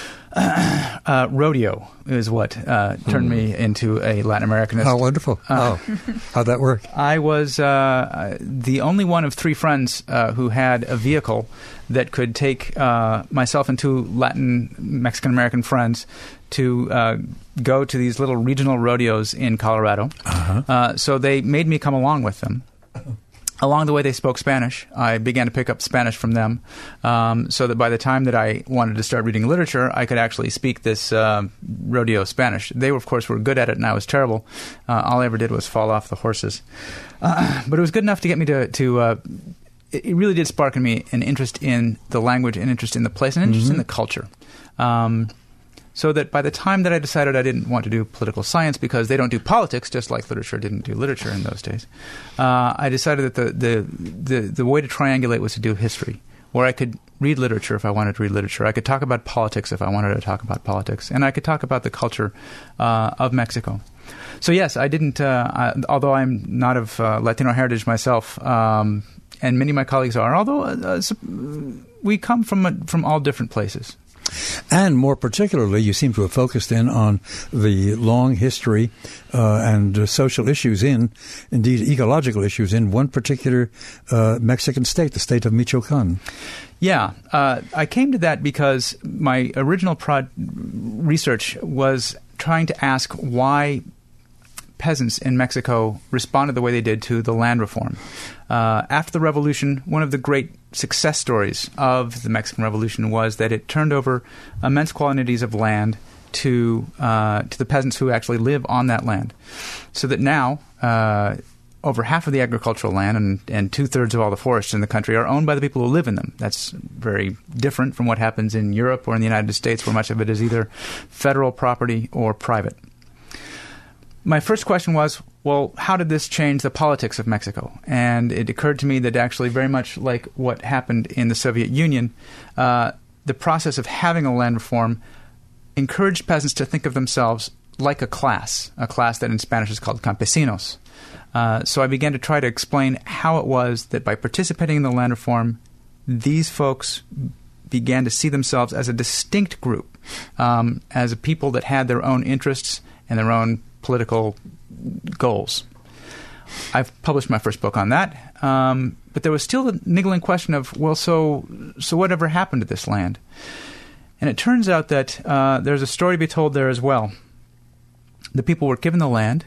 Uh, uh, rodeo is what uh, turned mm. me into a Latin Americanist. How wonderful. Uh, oh. How'd that work? I was uh, the only one of three friends uh, who had a vehicle that could take uh, myself and two Latin Mexican-American friends to uh, go to these little regional rodeos in Colorado. Uh-huh. Uh, so they made me come along with them. Along the way, they spoke Spanish. I began to pick up Spanish from them, um, so that by the time that I wanted to start reading literature, I could actually speak this uh, rodeo Spanish. They, of course, were good at it, and I was terrible. Uh, all I ever did was fall off the horses. Uh, but it was good enough to get me to... to uh, it, it really did spark in me an interest in the language, an interest in the place, an interest mm-hmm. in the culture. Um So that by the time that I decided I didn't want to do political science, because they don't do politics, just like literature didn't do literature in those days, uh, I decided that the, the, the, the way to triangulate was to do history, where I could read literature if I wanted to read literature. I could talk about politics if I wanted to talk about politics. And I could talk about the culture uh, of Mexico. So yes, I didn't, uh, I, although I'm not of uh, Latino heritage myself, um, and many of my colleagues are, although uh, uh, we come from, a, from all different places. And more particularly, you seem to have focused in on the long history uh, and uh, social issues in, indeed ecological issues in one particular uh, Mexican state, the state of Michoacan. Yeah, uh, I came to that because my original prod research was trying to ask why peasants in Mexico responded the way they did to the land reform. Uh, after the revolution, one of the great success stories of the Mexican Revolution was that it turned over immense quantities of land to uh, to the peasants who actually live on that land. So that now, uh, over half of the agricultural land and, and two-thirds of all the forests in the country are owned by the people who live in them. That's very different from what happens in Europe or in the United States, where much of it is either federal property or private. My first question was, well, how did this change the politics of Mexico? And it occurred to me that actually very much like what happened in the Soviet Union, uh, the process of having a land reform encouraged peasants to think of themselves like a class, a class that in Spanish is called campesinos. Uh, so I began to try to explain how it was that by participating in the land reform, these folks began to see themselves as a distinct group, um, as a people that had their own interests and their own political goals. I've published my first book on that, um, but there was still the niggling question of, well, so so whatever happened to this land? And it turns out that uh, there's a story to be told there as well. The people were given the land,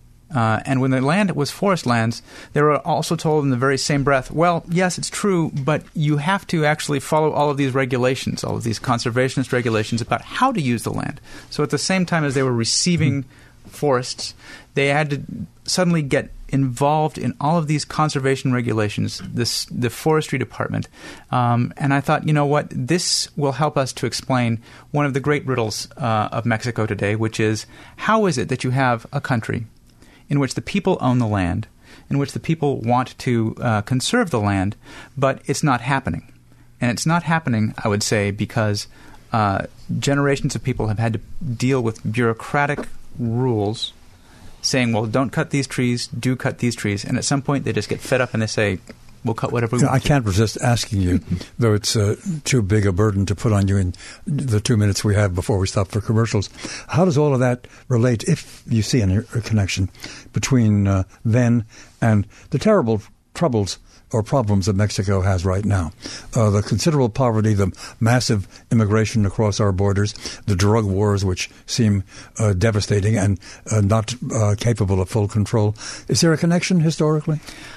uh, and when the land was forest lands, they were also told in the very same breath, well, yes, it's true, but you have to actually follow all of these regulations, all of these conservationist regulations about how to use the land. So at the same time as they were receiving forests, they had to suddenly get involved in all of these conservation regulations, this the forestry department. Um, and I thought, you know what, this will help us to explain one of the great riddles uh, of Mexico today, which is, how is it that you have a country in which the people own the land, in which the people want to uh, conserve the land, but it's not happening? And it's not happening, I would say, because uh, generations of people have had to deal with bureaucratic rules saying, well, don't cut these trees, do cut these trees. And at some point they just get fed up and they say, we'll cut whatever we want. I can't resist asking you, though it's uh, too big a burden to put on you in the two minutes we have before we stop for commercials. How does all of that relate, if you see any connection, between uh, then and the terrible troubles or problems that Mexico has right now? Uh, the considerable poverty, the massive immigration across our borders, the drug wars, which seem uh, devastating and uh, not uh, capable of full control. Is there a connection historically?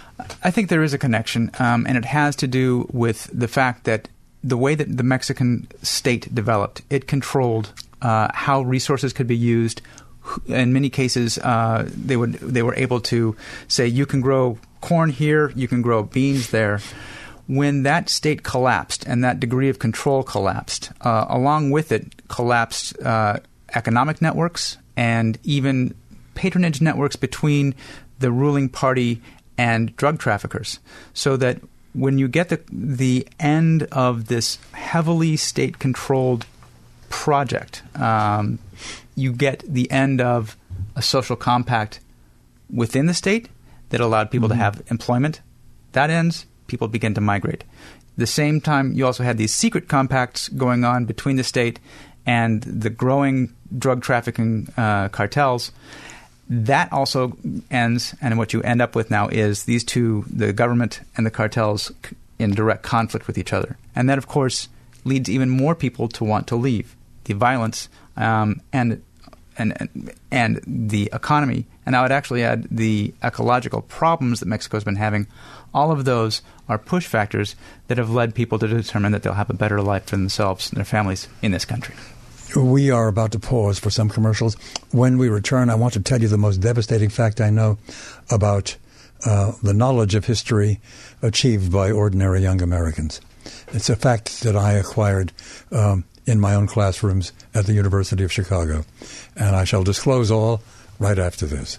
I think there is a connection, um, and it has to do with the fact that the way that the Mexican state developed, it controlled uh, how resources could be used. In many cases, uh, they would they were able to say, you can grow corn here, you can grow beans there. When that state collapsed and that degree of control collapsed, uh, along with it collapsed uh, economic networks and even patronage networks between the ruling party and drug traffickers. So that when you get the the end of this heavily state-controlled project, um, you get the end of a social compact within the state that allowed people mm-hmm. to have employment. That ends, people begin to migrate. At the same time, you also had these secret compacts going on between the state and the growing drug trafficking uh, cartels. That also ends, and what you end up with now is these two, the government and the cartels, in direct conflict with each other. And that, of course, leads even more people to want to leave. The violence um, and and and the economy, and I would actually add the ecological problems that Mexico has been having. All of those are push factors that have led people to determine that they'll have a better life for themselves and their families in this country. We are about to pause for some commercials. When we return, I want to tell you the most devastating fact I know about uh, the knowledge of history achieved by ordinary young Americans. It's a fact that I acquired um, in my own classrooms at the University of Chicago. And I shall disclose all right after this.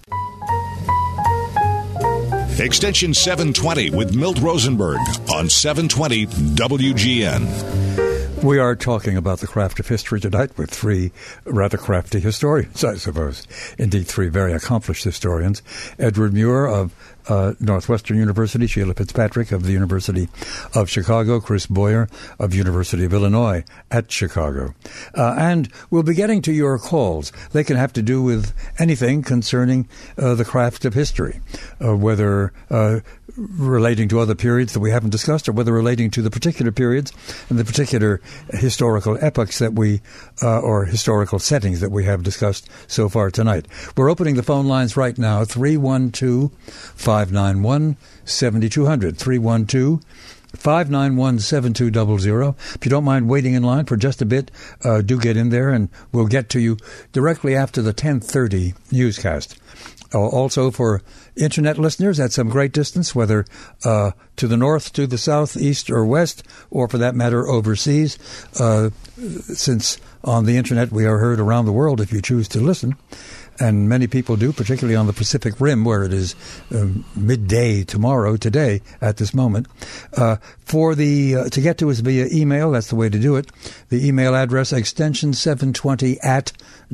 Extension seven twenty with Milt Rosenberg on seven twenty W G N. We are talking about the craft of history tonight with three rather crafty historians, I suppose. Indeed, three very accomplished historians. Edward Muir of uh, Northwestern University, Sheila Fitzpatrick of the University of Chicago, Chris Boyer of University of Illinois at Chicago. Uh, and we'll be getting to your calls. They can have to do with anything concerning uh, the craft of history, uh, whether uh, relating to other periods that we haven't discussed or whether relating to the particular periods and the particular historical epochs that we, uh, or historical settings that we have discussed so far tonight. We're opening the phone lines right now, three one two, five nine one, seven two zero zero, three one two, five nine one, seven two zero zero. If you don't mind waiting in line for just a bit, uh, do get in there, and we'll get to you directly after the ten thirty newscast. Uh, also for Internet listeners at some great distance, whether uh, to the north, to the south, east, or west, or for that matter overseas, uh, since on the Internet we are heard around the world if you choose to listen, and many people do, particularly on the Pacific Rim where it is um, midday tomorrow, today, at this moment. Uh, for the uh, to get to us via email, that's the way to do it. The email address, extension seven twenty at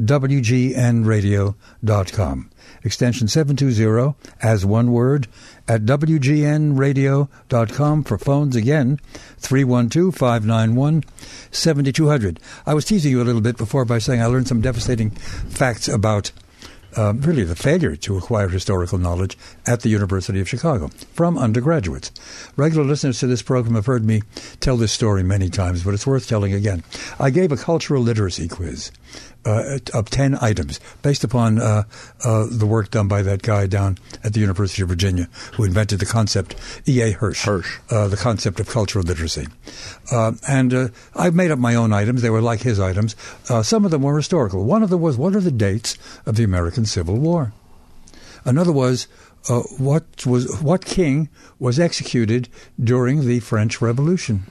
w g n radio dot com. Extension seven two zero, as one word, at w g n radio dot com. For phones, again, three one two, five nine one, seven two zero zero. I was teasing you a little bit before by saying I learned some devastating facts about uh, really the failure to acquire historical knowledge at the University of Chicago from undergraduates. Regular listeners to this program have heard me tell this story many times, but it's worth telling again. I gave a cultural literacy quiz Uh, of ten items based upon uh, uh, the work done by that guy down at the University of Virginia who invented the concept, E A Hirsch, Hirsch. Uh, the concept of cultural literacy. Uh, and uh, I made up my own items. They were like his items. Uh, some of them were historical. One of them was, what are the dates of the American Civil War? Another was, uh, what was what king was executed during the French Revolution?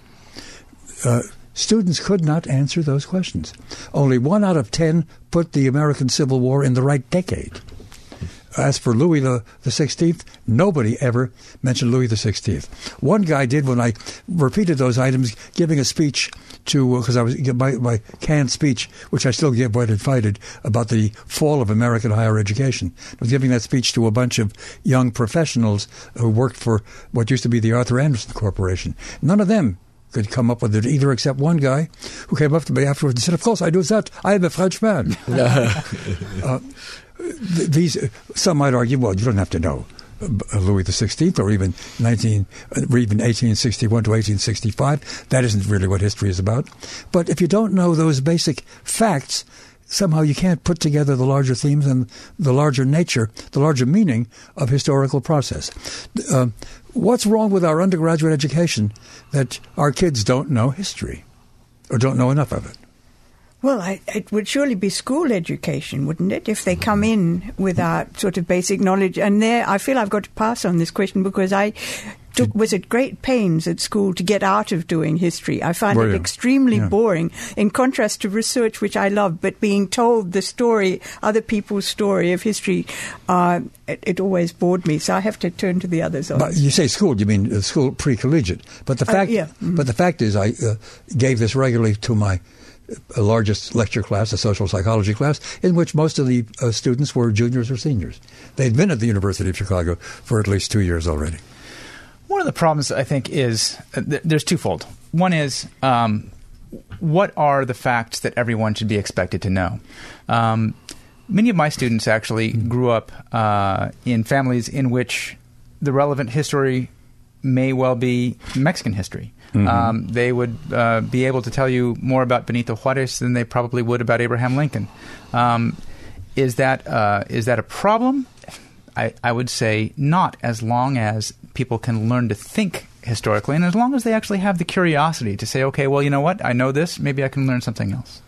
Uh Students could not answer those questions. Only one out of ten put the American Civil War in the right decade. As for Louis the, the sixteenth, nobody ever mentioned Louis the sixteenth. One guy did when I repeated those items, giving a speech to, because uh, I was my, my canned speech, which I still give when invited, about the fall of American higher education. I was giving that speech to a bunch of young professionals who worked for what used to be the Arthur Andersen Corporation. None of them could come up with it either, except one guy who came up to me afterwards and said, "Of course I do that. I am a Frenchman." uh, th- these some might argue, well, you don't have to know Louis the sixteenth or even nineteen, or even eighteen sixty-one to eighteen sixty-five. That isn't really what history is about. But if you don't know those basic facts, somehow you can't put together the larger themes and the larger nature, the larger meaning of historical process. Uh, what's wrong with our undergraduate education that our kids don't know history or don't know enough of it? Well, I, it would surely be school education, wouldn't it, if they come in without sort of basic knowledge. And there, I feel I've got to pass on this question because I took, was at great pains at school to get out of doing history. I find Were it you? extremely Yeah. boring, in contrast to research, which I love, but being told the story, other people's story of history, uh, it, it always bored me. So I have to turn to the others. But you say school, you mean uh, school pre-collegiate. But the Uh, fact, yeah. Mhm. but the fact is, I uh, gave this regularly to my uh, largest lecture class, a social psychology class, in which most of the uh, students were juniors or seniors. They'd been at the University of Chicago for at least two years already. One of the problems, I think, is uh, th- there's twofold. One is um, what are the facts that everyone should be expected to know? Um, many of my students actually grew up uh, in families in which the relevant history may well be Mexican history. Mm-hmm. Um, they would uh, be able to tell you more about Benito Juarez than they probably would about Abraham Lincoln. Um, is that uh, is that a problem? I, I would say not, as long as people can learn to think historically and as long as they actually have the curiosity to say, okay, well, you know what? I know this. Maybe I can learn something else.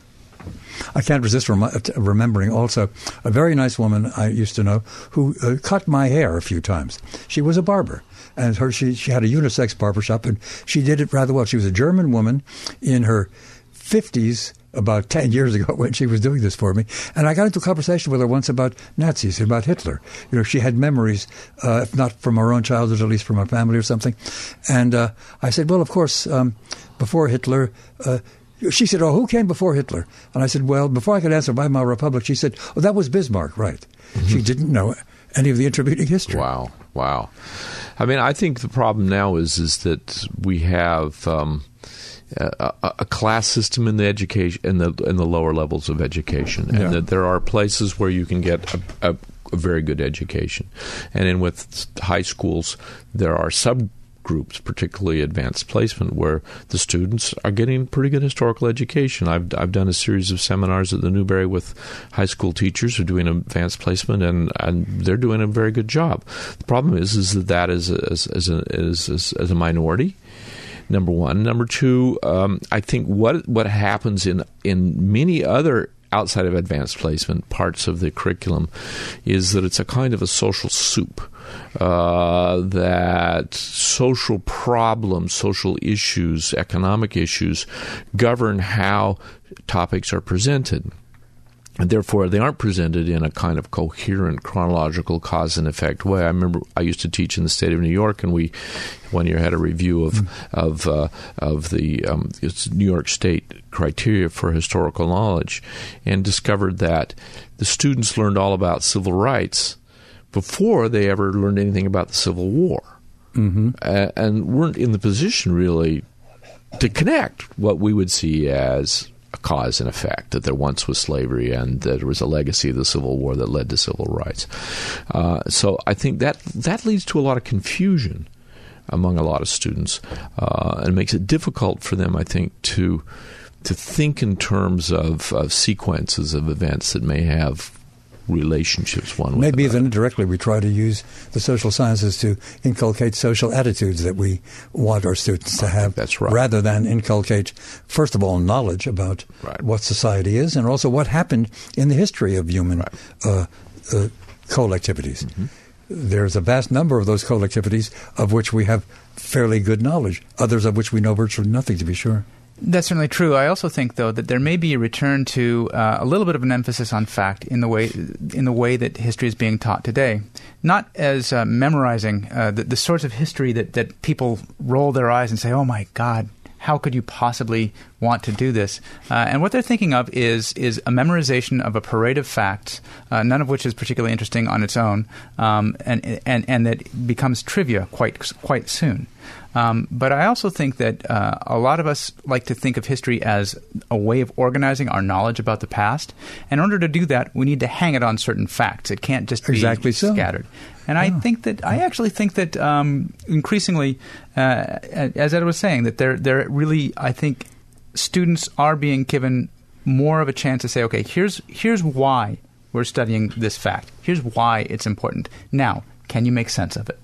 I can't resist rem- remembering also a very nice woman I used to know who uh, cut my hair a few times. She was a barber, and her she, she had a unisex barbershop, and she did it rather well. She was a German woman in her fifties, about ten years ago when she was doing this for me. And I got into a conversation with her once about Nazis, about Hitler. You know, she had memories, uh, if not from her own childhood, at least from her family or something. And uh, I said, well, of course, um, before Hitler, uh, She said, oh, who came before Hitler? And I said, well, before I could answer Weimar Republic, she said, oh, that was Bismarck, right. Mm-hmm. She didn't know any of the intervening history. Wow, wow. I mean, I think the problem now is is that we have um, a, a class system in the education in the in the lower levels of education, and yeah. that there are places where you can get a, a, a very good education, and in with high schools there are sub. groups, particularly advanced placement, where the students are getting pretty good historical education. I've I've done a series of seminars at the Newberry with high school teachers who are doing advanced placement, and, and they're doing a very good job. The problem is is that that is as as a, is, as, as a minority. Number one, number two, um, I think what what happens in in many other outside of advanced placement parts of the curriculum is that it's a kind of a social soup. Uh, that social problems, social issues, economic issues govern how topics are presented. And therefore, they aren't presented in a kind of coherent, chronological cause and effect way. I remember I used to teach in the state of New York, and we one year had a review of mm. of uh, of the um, New York State criteria for historical knowledge, and discovered that the students learned all about civil rights before they ever learned anything about the Civil War, mm-hmm. uh, and weren't in the position really to connect what we would see as a cause and effect, that there once was slavery and that there was a legacy of the Civil War that led to civil rights. Uh, so I think that that leads to a lot of confusion among a lot of students, uh, and makes it difficult for them, I think, to to think in terms of, of sequences of events that may have relationships one with Maybe another. even indirectly we try to use the social sciences to inculcate social attitudes that we want our students to have. That's right. Rather than inculcate, first of all, knowledge about right. what society is and also what happened in the history of human right. uh, uh, collectivities. Mm-hmm. There's a vast number of those collectivities of which we have fairly good knowledge, others of which we know virtually nothing, to be sure. That's certainly true. I also think, though, that there may be a return to uh, a little bit of an emphasis on fact in the way in the way that history is being taught today. Not as uh, memorizing uh, the, the sorts of history that, that people roll their eyes and say, oh, my God, how could you possibly want to do this? Uh, and what they're thinking of is is a memorization of a parade of facts, uh, none of which is particularly interesting on its own, um, and, and, and that becomes trivia quite quite soon. Um, but I also think that uh, a lot of us like to think of history as a way of organizing our knowledge about the past. In order to do that, we need to hang it on certain facts. It can't just be exactly so. scattered. And yeah. I think that I actually think that um, increasingly, uh, as Ed was saying, that they're they're really, I think, students are being given more of a chance to say, okay, here's here's why we're studying this fact. Here's why it's important. Now, can you make sense of it?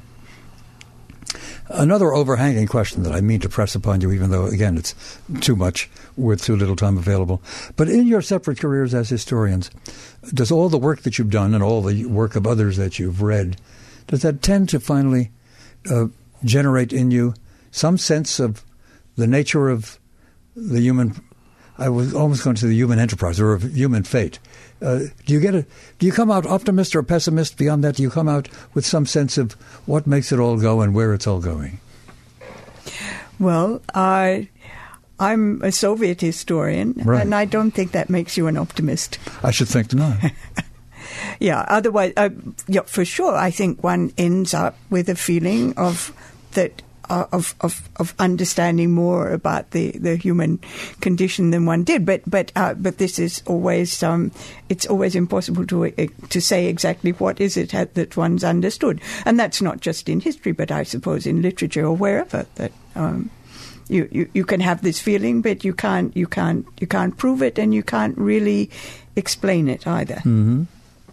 Another overhanging question that I mean to press upon you, even though, again, it's too much with too little time available. But in your separate careers as historians, does all the work that you've done and all the work of others that you've read, does that tend to finally uh, generate in you some sense of the nature of the human, I was almost going to the human enterprise or of human fate? Uh, do you get a? Do you come out optimist or pessimist? Beyond that, do you come out with some sense of what makes it all go and where it's all going? Well, I, I'm a Soviet historian, right. and I don't think that makes you an optimist. I should think not. Yeah. Otherwise, uh, yeah, for sure, I think one ends up with a feeling of that. Of, of of understanding more about the, the human condition than one did, but but uh, but this is always um, it's always impossible to uh, to say exactly what is it that one's understood, and that's not just in history, but I suppose in literature or wherever that um, you, you you can have this feeling, but you can't you can't you can't prove it, and you can't really explain it either. Mm-hmm.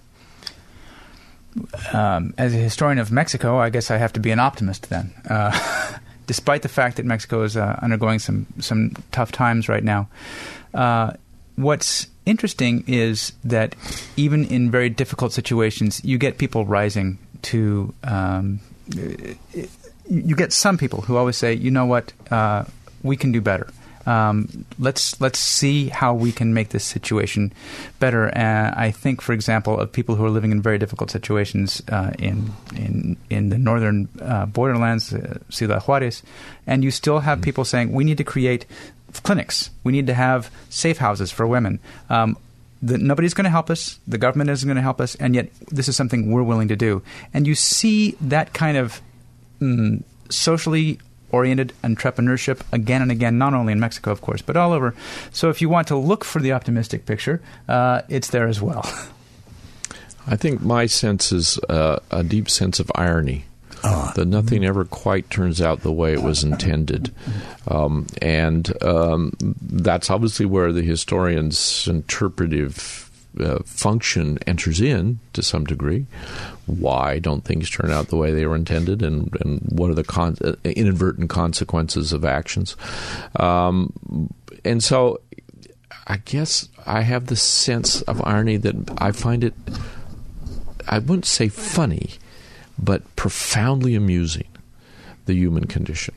Um, as a historian of Mexico, I guess I have to be an optimist then. Uh, despite the fact that Mexico is uh, undergoing some, some tough times right now. Uh, what's interesting is that even in very difficult situations, you get people rising to... Um, you get some people who always say, you know what, uh, we can do better. Um, let's let's see how we can make this situation better. And I think, for example, of people who are living in very difficult situations uh, in in in the northern uh, borderlands, uh, Ciudad Juarez, and you still have people saying we need to create clinics. We need to have safe houses for women. Um, the, nobody's going to help us. The government isn't going to help us. And yet this is something we're willing to do. And you see that kind of mm, socially oriented entrepreneurship again and again, not only in Mexico, of course, but all over. So if you want to look for the optimistic picture, uh, it's there as well. I think my sense is uh, a deep sense of irony. Uh, that nothing ever quite turns out the way it was intended. Um, and um, that's obviously where the historian's interpretive uh, function enters in to some degree. Why don't things turn out the way they were intended, and, and what are the con- uh, inadvertent consequences of actions? Um, and so I guess I have the sense of irony that I find it, I wouldn't say funny, but profoundly amusing, the human condition.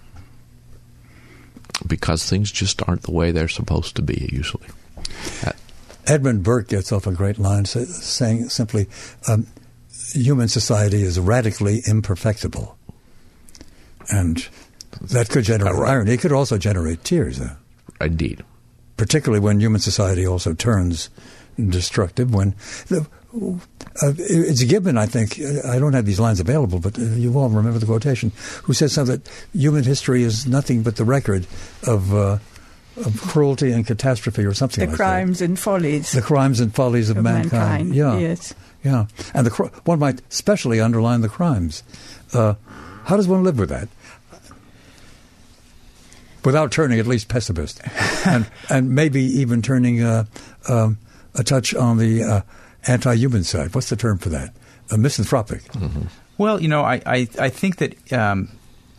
Because things just aren't the way they're supposed to be, usually. Uh, Edmund Burke gets off a great line say, saying simply, um, human society is radically imperfectible. And that could generate right. irony. It could also generate tears. Uh, Indeed. Particularly when human society also turns destructive, when... the Uh, it's Gibbon, I think. I don't have these lines available, but you all remember the quotation, who says something that human history is nothing but the record of, uh, of cruelty and catastrophe or something the like that. The crimes and follies. The crimes and follies of, of mankind. mankind. Yeah. Yes. Yeah. And the one might especially underline the crimes. Uh, how does one live with that? Without turning at least pessimist. and, and maybe even turning uh, um, a touch on the... Uh, anti-human side. What's the term for that? A misanthropic. Mm-hmm. Well, you know, I, I, I think that um,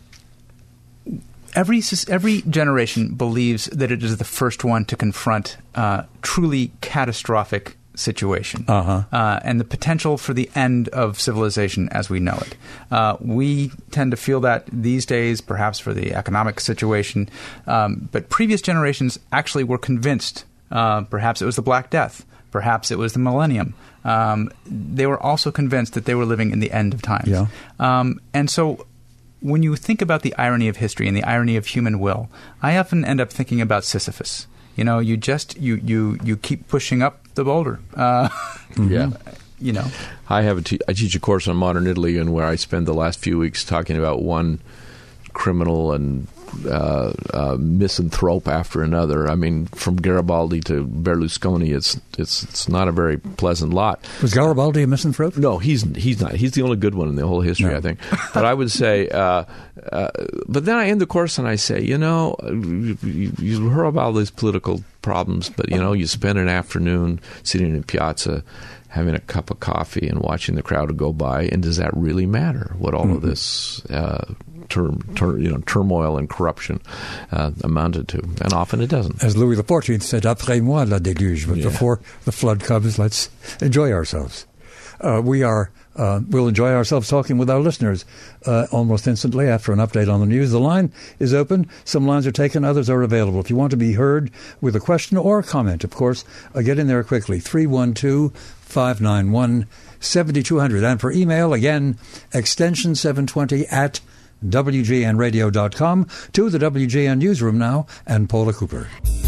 every every generation believes that it is the first one to confront uh, truly catastrophic situation uh-huh. uh, and the potential for the end of civilization as we know it. Uh, we tend to feel that these days, perhaps for the economic situation, um, but previous generations actually were convinced, uh, perhaps it was the Black Death, perhaps it was the millennium. Um, they were also convinced that they were living in the end of times. Yeah. Um, and so when you think about the irony of history and the irony of human will, I often end up thinking about Sisyphus. You know, you just, you, you, you keep pushing up the boulder. Uh, yeah. You know. I have a te- I teach a course on modern Italy, and where I spend the last few weeks talking about one criminal and Uh, uh, misanthrope after another. I mean, from Garibaldi to Berlusconi, it's it's it's not a very pleasant lot. Was Garibaldi a misanthrope? No, he's he's not. He's the only good one in the whole history, no. I think. But I would say, uh, uh, but then I end the course and I say, you know, you, you, you heard about all these political problems, but you know, you spend an afternoon sitting in Piazza, having a cup of coffee and watching the crowd go by, and does that really matter? What all mm-hmm. of this uh, term, ter, you know, turmoil and corruption uh, amounted to? And often it doesn't. As Louis the Fourteenth said, "Après moi la déluge," but yeah. before the flood comes, let's enjoy ourselves. Uh, we are. Uh, we'll enjoy ourselves talking with our listeners uh, almost instantly after an update on the news. The line is open. Some lines are taken. Others are available. If you want to be heard with a question or a comment, of course, uh, get in there quickly. three one two, five nine one, seven two zero zero. And for email, again, extension seven twenty at W G N radio dot com. To the W G N newsroom now, and Paula Cooper.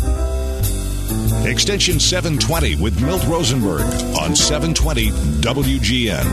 Extension seven twenty with Milt Rosenberg on seven twenty W G N.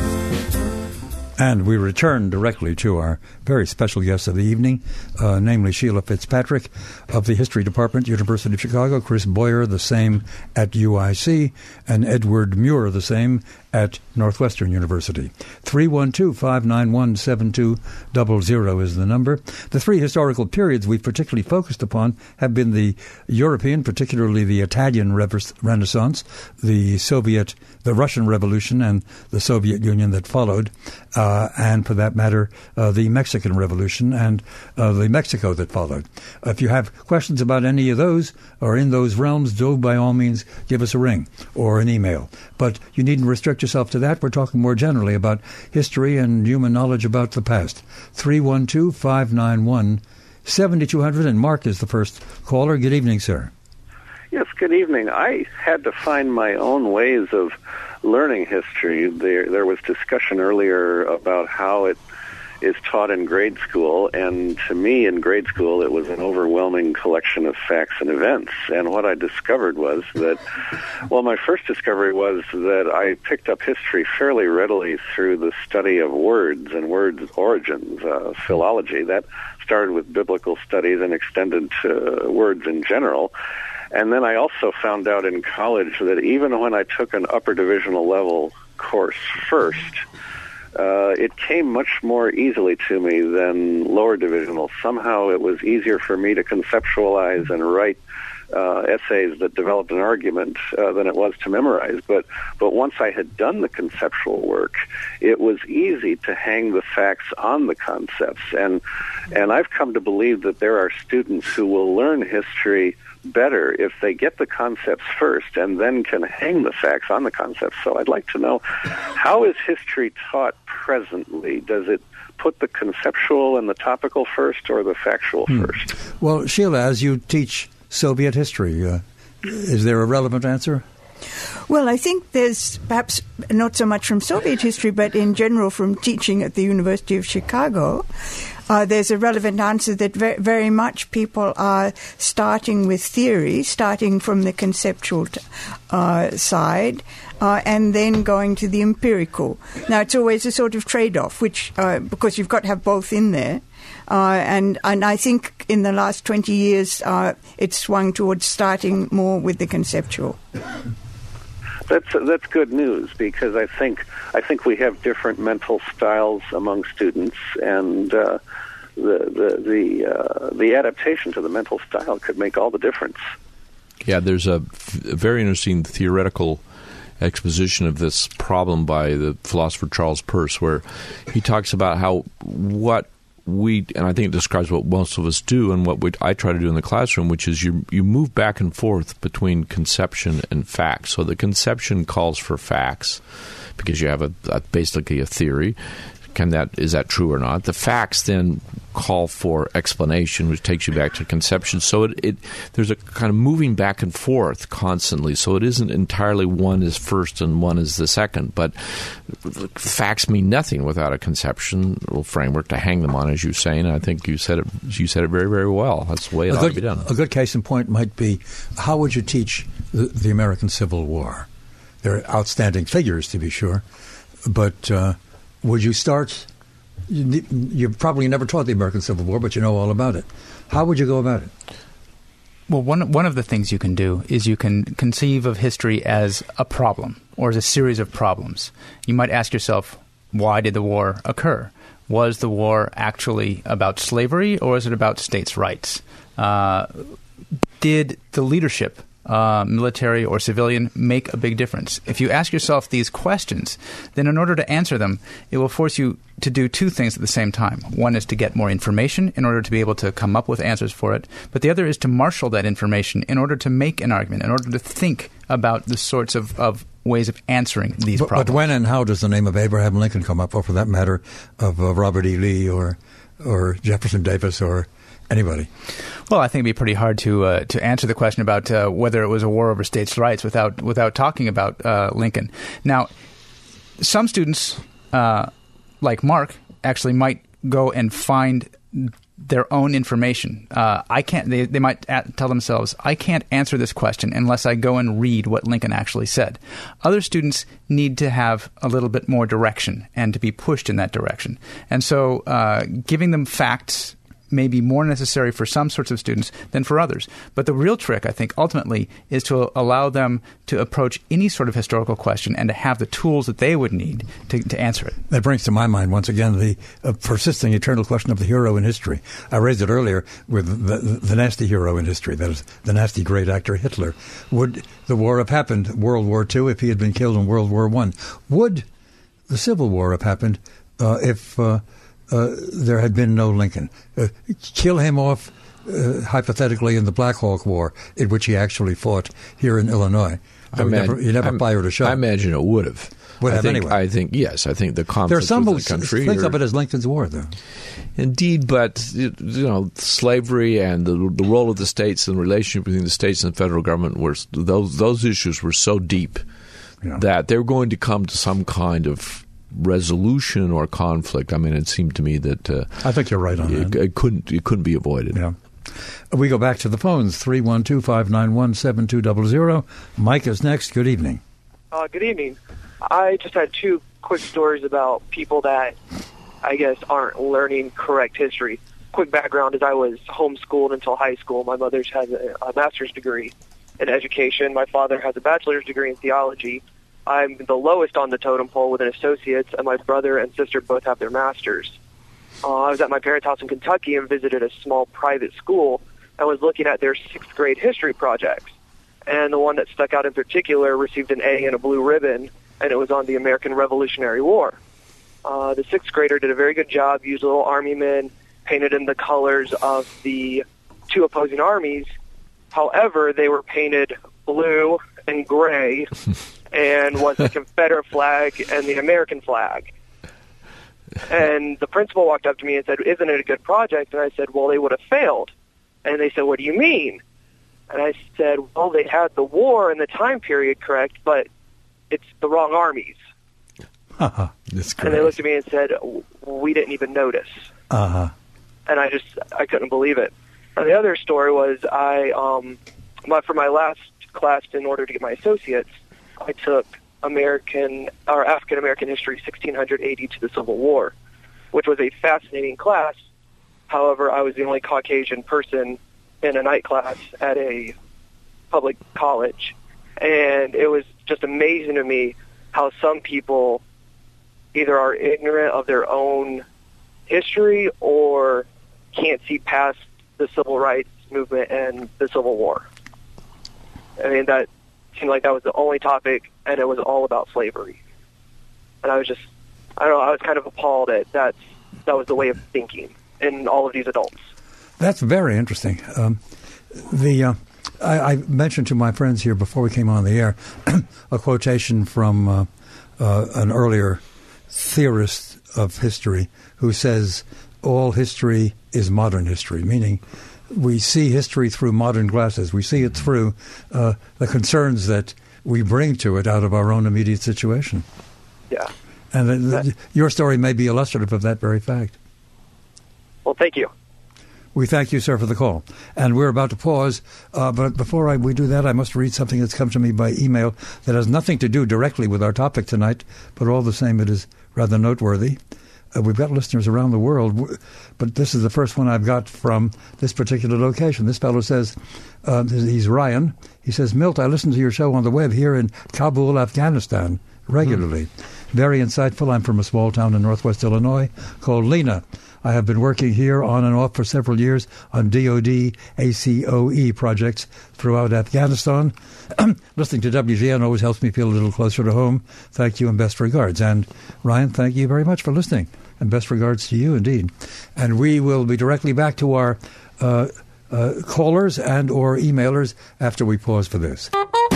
And we return directly to our very special guest of the evening, uh, namely Sheila Fitzpatrick of the History Department, University of Chicago, Chris Boyer, the same at U I C, and Edward Muir, the same at Northwestern University. three one two, five nine one, seven two zero zero is the number. The three historical periods we've particularly focused upon have been the European, particularly the Italian Renaissance, the Soviet, the Russian Revolution, and the Soviet Union that followed, uh, and for that matter, uh, the Mexican Revolution and uh, the Mexico that followed. If you have questions about any of those or in those realms, do by all means give us a ring or an email. But you needn't restrict yourself to that. We're talking more generally about history and human knowledge about the past. three one two, five nine one, seven two zero zero. And Mark is the first caller. Good evening, sir. Yes, good evening. I had to find my own ways of learning history. There, there was discussion earlier about how it is taught in grade school, and to me in grade school it was an overwhelming collection of facts and events. And what I discovered was that, well, my first discovery was that I picked up history fairly readily through the study of words and words' origins, uh, philology. That started with biblical studies and extended to words in general. And then I also found out in college that even when I took an upper divisional level course first, uh, it came much more easily to me than lower divisional. Somehow it was easier for me to conceptualize and write uh, essays that developed an argument uh, than it was to memorize. But but once I had done the conceptual work, it was easy to hang the facts on the concepts. And and I've come to believe that there are students who will learn history better if they get the concepts first and then can hang the facts on the concepts. So I'd like to know, how is history taught presently? Does it put the conceptual and the topical first, or the factual hmm. first? Well, Sheila, as you teach Soviet history, uh, is there a relevant answer? Well, I think there's perhaps not so much from Soviet history, but in general from teaching at the University of Chicago. Uh, there's a relevant answer that very, very much people are starting with theory, starting from the conceptual t- uh, side, uh, and then going to the empirical. Now, it's always a sort of trade-off, which uh, because you've got to have both in there. Uh, and, and I think in the last twenty years, uh, it's swung towards starting more with the conceptual. That's that's good news, because I think I think we have different mental styles among students, and uh, the the the uh, the adaptation to the mental style could make all the difference. Yeah, there's a, f- a very interesting theoretical exposition of this problem by the philosopher Charles Peirce, where he talks about how what we, and I think it describes what most of us do and what we, I try to do in the classroom, which is you you move back and forth between conception and facts. So the conception calls for facts because you have a, a basically a theory. Can that is that true or not? The facts then call for explanation, which takes you back to conception. So it, it there's a kind of moving back and forth constantly. So it isn't entirely one is first and one is the second. But facts mean nothing without a conceptual framework to hang them on, as you're saying. And I think you said it. You said it very, very well. That's the way it a ought good, to be done. A good case in point might be, how would you teach the, the American Civil War? There are outstanding figures, to be sure, but uh, would you start? You, you probably never taught the American Civil War, but you know all about it. How would you go about it? Well, one one of the things you can do is you can conceive of history as a problem or as a series of problems. You might ask yourself, why did the war occur? Was the war actually about slavery, or is it about states' rights? Uh, did the leadership, Uh, military or civilian, make a big difference? If you ask yourself these questions, then in order to answer them, it will force you to do two things at the same time. One is to get more information in order to be able to come up with answers for it, but the other is to marshal that information in order to make an argument, in order to think about the sorts of, of ways of answering these but, problems. But when and how does the name of Abraham Lincoln come up, or for that matter, of uh, Robert E. Lee or or Jefferson Davis or anybody? Well, I think it'd be pretty hard to uh, to answer the question about uh, whether it was a war over states' rights without without talking about uh, Lincoln. Now, some students, uh, like Mark, actually might go and find their own information. Uh, I can't. They, they might at, tell themselves, "I can't answer this question unless I go and read what Lincoln actually said." Other students need to have a little bit more direction and to be pushed in that direction. And so, uh, giving them facts may be more necessary for some sorts of students than for others. But the real trick, I think, ultimately, is to allow them to approach any sort of historical question and to have the tools that they would need to, to answer it. That brings to my mind, once again, the uh, persisting eternal question of the hero in history. I raised it earlier with the, the nasty hero in history, that is, the nasty great actor Hitler. Would the war have happened, World War Two, if he had been killed in World War One? Would the Civil War have happened uh, if Uh, Uh, there had been no Lincoln? Uh, kill him off, uh, hypothetically, in the Black Hawk War, in which he actually fought here in Illinois. He never, he never fired a shot. I imagine it would have. Would I have think, anyway. I think, yes, I think the conflict there are some within the country. Think are, of it as Lincoln's War, though. Indeed, but, you know, slavery and the, the role of the states and the relationship between the states and the federal government, were those, those issues were so deep yeah. that they're going to come to some kind of resolution or conflict, I mean, it seemed to me that uh, I think you're right on it, that. It couldn't it couldn't be avoided. Yeah. We go back to the phones, three one two, five nine one, seven two zero zero. Mike is next. Good evening. Uh, good evening. I just had two quick stories about people that I guess aren't learning correct history. Quick background is I was homeschooled until high school. My mother has a, a master's degree in education. My father has a bachelor's degree in theology. I'm the lowest on the totem pole with an associate's, and my brother and sister both have their masters. Uh, I was at my parents' house in Kentucky and visited a small private school and was looking at their sixth grade history projects. And the one that stuck out in particular received an A and a blue ribbon, and it was on the American Revolutionary War. Uh, the sixth grader did a very good job, used little army men, painted in the colors of the two opposing armies. However, they were painted blue and gray and was the Confederate flag and the American flag. And the principal walked up to me and said, "Isn't it a good project?" And I said, "Well, they would have failed." And they said, "What do you mean?" And I said, "Well, they had the war and the time period correct, but it's the wrong armies." Uh-huh. That's great. And they looked at me and said, "We didn't even notice." Uh-huh. And I just, I couldn't believe it. And the other story was I, um, my, for my last class, in order to get my associates, I took American or African American history, sixteen hundred A D to the Civil War, which was a fascinating class. However, I was the only Caucasian person in a night class at a public college, and it was just amazing to me how some people either are ignorant of their own history or can't see past the civil rights movement and the Civil War. I mean, that seemed like that was the only topic, and it was all about slavery. And I was just, I don't know, I was kind of appalled at that. That was the way of thinking in all of these adults. That's very interesting. Um, the uh, I, I mentioned to my friends here before we came on the air a quotation from uh, uh, an earlier theorist of history who says all history is modern history, meaning we see history through modern glasses. We see it through uh, the concerns that we bring to it out of our own immediate situation. Yeah. And the, the, your story may be illustrative of that very fact. Well, thank you. We thank you, sir, for the call. And we're about to pause. Uh, but before I, we do that, I must read something that's come to me by email that has nothing to do directly with our topic tonight, but all the same it is rather noteworthy. Uh, we've got listeners around the world, but this is the first one I've got from this particular location. This fellow says, uh, he's Ryan. He says, "Milt, I listen to your show on the web here in Kabul, Afghanistan, regularly. Mm. Very insightful. I'm from a small town in northwest Illinois called Lena. I have been working here on and off for several years on D O D A C O E projects throughout Afghanistan. Listening to W G N always helps me feel a little closer to home. Thank you and best regards." And Ryan, thank you very much for listening. And best regards to you indeed. And we will be directly back to our uh, uh, callers and or emailers after we pause for this.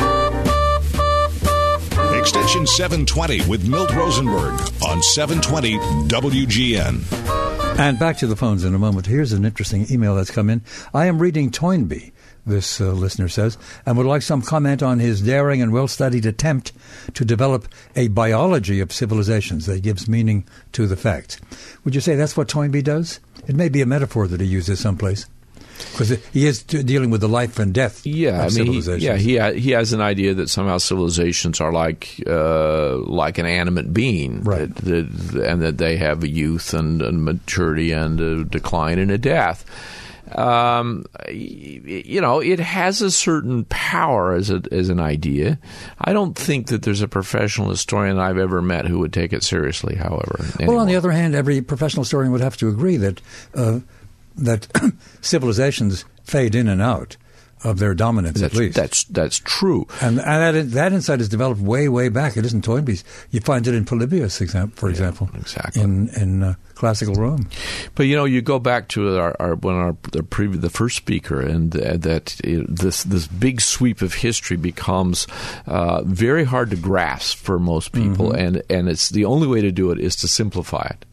Extension seven twenty with Milt Rosenberg on seven twenty W G N. And back to the phones in a moment. Here's an interesting email that's come in. "I am reading Toynbee," this uh, listener says, "and would like some comment on his daring and well-studied attempt to develop a biology of civilizations that gives meaning to the facts." Would you say that's what Toynbee does? It may be a metaphor that he uses someplace, because he is t- dealing with the life and death yeah, of I mean, civilizations. He, yeah, he ha- he has an idea that somehow civilizations are like uh, like an animate being, right? That, that, and that they have a youth and, and maturity and a decline and a death. Um, you know, it has a certain power as a, as an idea. I don't think that there's a professional historian I've ever met who would take it seriously, however. Anymore. Well, on the other hand, every professional historian would have to agree that uh, that civilizations fade in and out of their dominance, that's, at least. That's that's true. And, and that, that insight is developed way, way back. It isn't Toynbee's. You find it in Polybius, for example, yeah, exactly. in, in uh, classical Rome. But, you know, you go back to our, our when our the, previous, the first speaker, and uh, that it, this this big sweep of history becomes uh, very hard to grasp for most people, mm-hmm. and, and it's the only way to do it is to simplify it.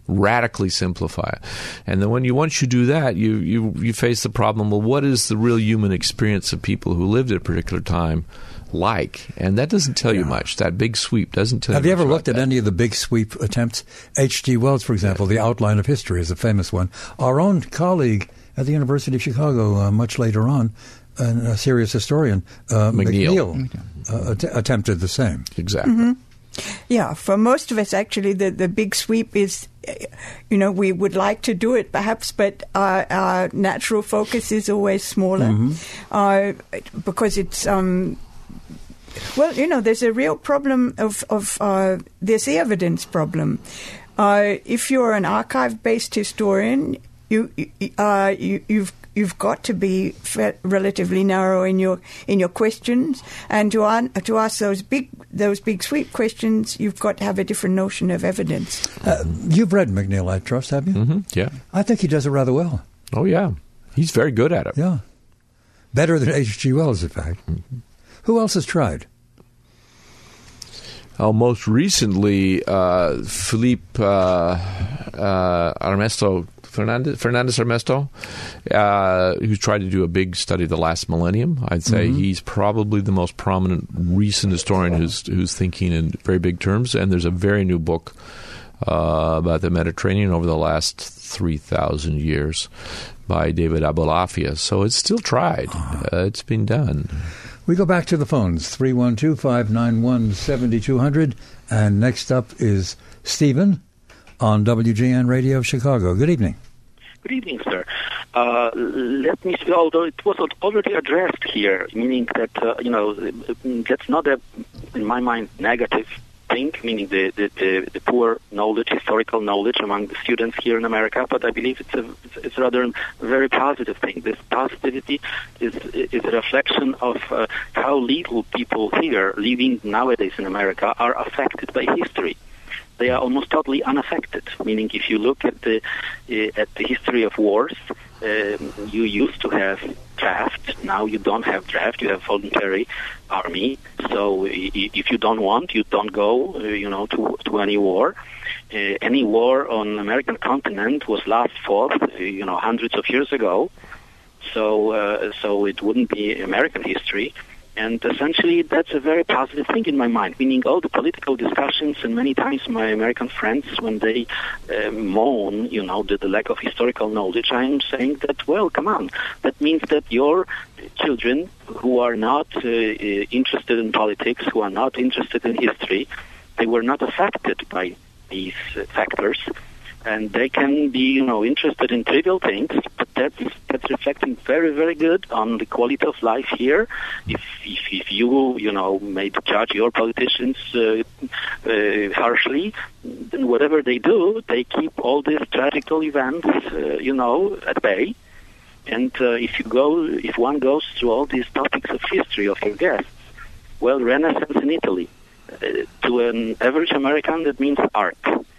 radically simplify it. And then when you once you do that, you, you, you face the problem, well, what is the real human experience of people who lived at a particular time like? And that doesn't tell yeah. you much. That big sweep doesn't tell Have you you much. ever looked at that. any of the big sweep attempts? H G Wells, for example, The Outline of History is a famous one. Our own colleague at the University of Chicago, uh, much later on, and a serious historian, uh, McNeil, McNeil uh, att- attempted the same. Exactly. Mm-hmm. Yeah, for most of us, actually, the, the big sweep is, you know, we would like to do it perhaps, but our, our natural focus is always smaller Mm-hmm. uh, because it's, um, well, you know, there's a real problem of, of uh, there's the evidence problem. Uh, if you're an archive-based historian, you, uh, you you've You've got to be relatively narrow in your in your questions, and to an, to ask those big those big sweep questions, you've got to have a different notion of evidence. Uh, you've read McNeil, I trust, have you? Mm-hmm. Yeah. I think he does it rather well. Oh, yeah. He's very good at it. Yeah. Better than H G Wells, in fact. Mm-hmm. Who else has tried? Oh, most recently, uh, Philippe uh, uh, Armesto, Fernandez, Fernandez Armesto, uh, who's tried to do a big study of the last millennium. I'd say mm-hmm. he's probably the most prominent recent historian who's who's thinking in very big terms. And there's a very new book uh, about the Mediterranean over the last three thousand years by David Abulafia. So it's still tried. Uh-huh. Uh, it's been done. We go back to the phones, three one two, five nine one, seven two zero zero. And next up is Stephen on W G N Radio Chicago. Good evening. Good evening, sir. Uh, let me say, although it was already addressed here, meaning that, uh, you know, that's not a, in my mind, negative thing, meaning the, the, the, the poor knowledge, historical knowledge among the students here in America, but I believe it's a it's, it's rather a very positive thing. This positivity is is a reflection of uh, how little people here living nowadays in America are affected by history. They are almost totally unaffected. Meaning, if you look at the uh, at the history of wars, um, you used to have draft. Now you don't have draft. You have voluntary army. So if you don't want, you don't go. Uh, you know, to to any war. Uh, any war on the American continent was last fought, uh, you know, hundreds of years ago. So uh, so it wouldn't be American history. And essentially, that's a very positive thing in my mind, meaning all the political discussions, and many times my American friends, when they uh, moan, you know, the, the lack of historical knowledge, I'm saying that, well, come on, that means that your children who are not uh, interested in politics, who are not interested in history, they were not affected by these uh, factors. And they can be, you know, interested in trivial things, but that's that's reflecting very, very good on the quality of life here. If if, if you, you know, may judge your politicians uh, uh, harshly, then whatever they do, they keep all these tragical events, uh, you know, at bay. And uh, if you go, if one goes through all these topics of history of your guests, well, Renaissance in Italy, uh, to an average American, that means art.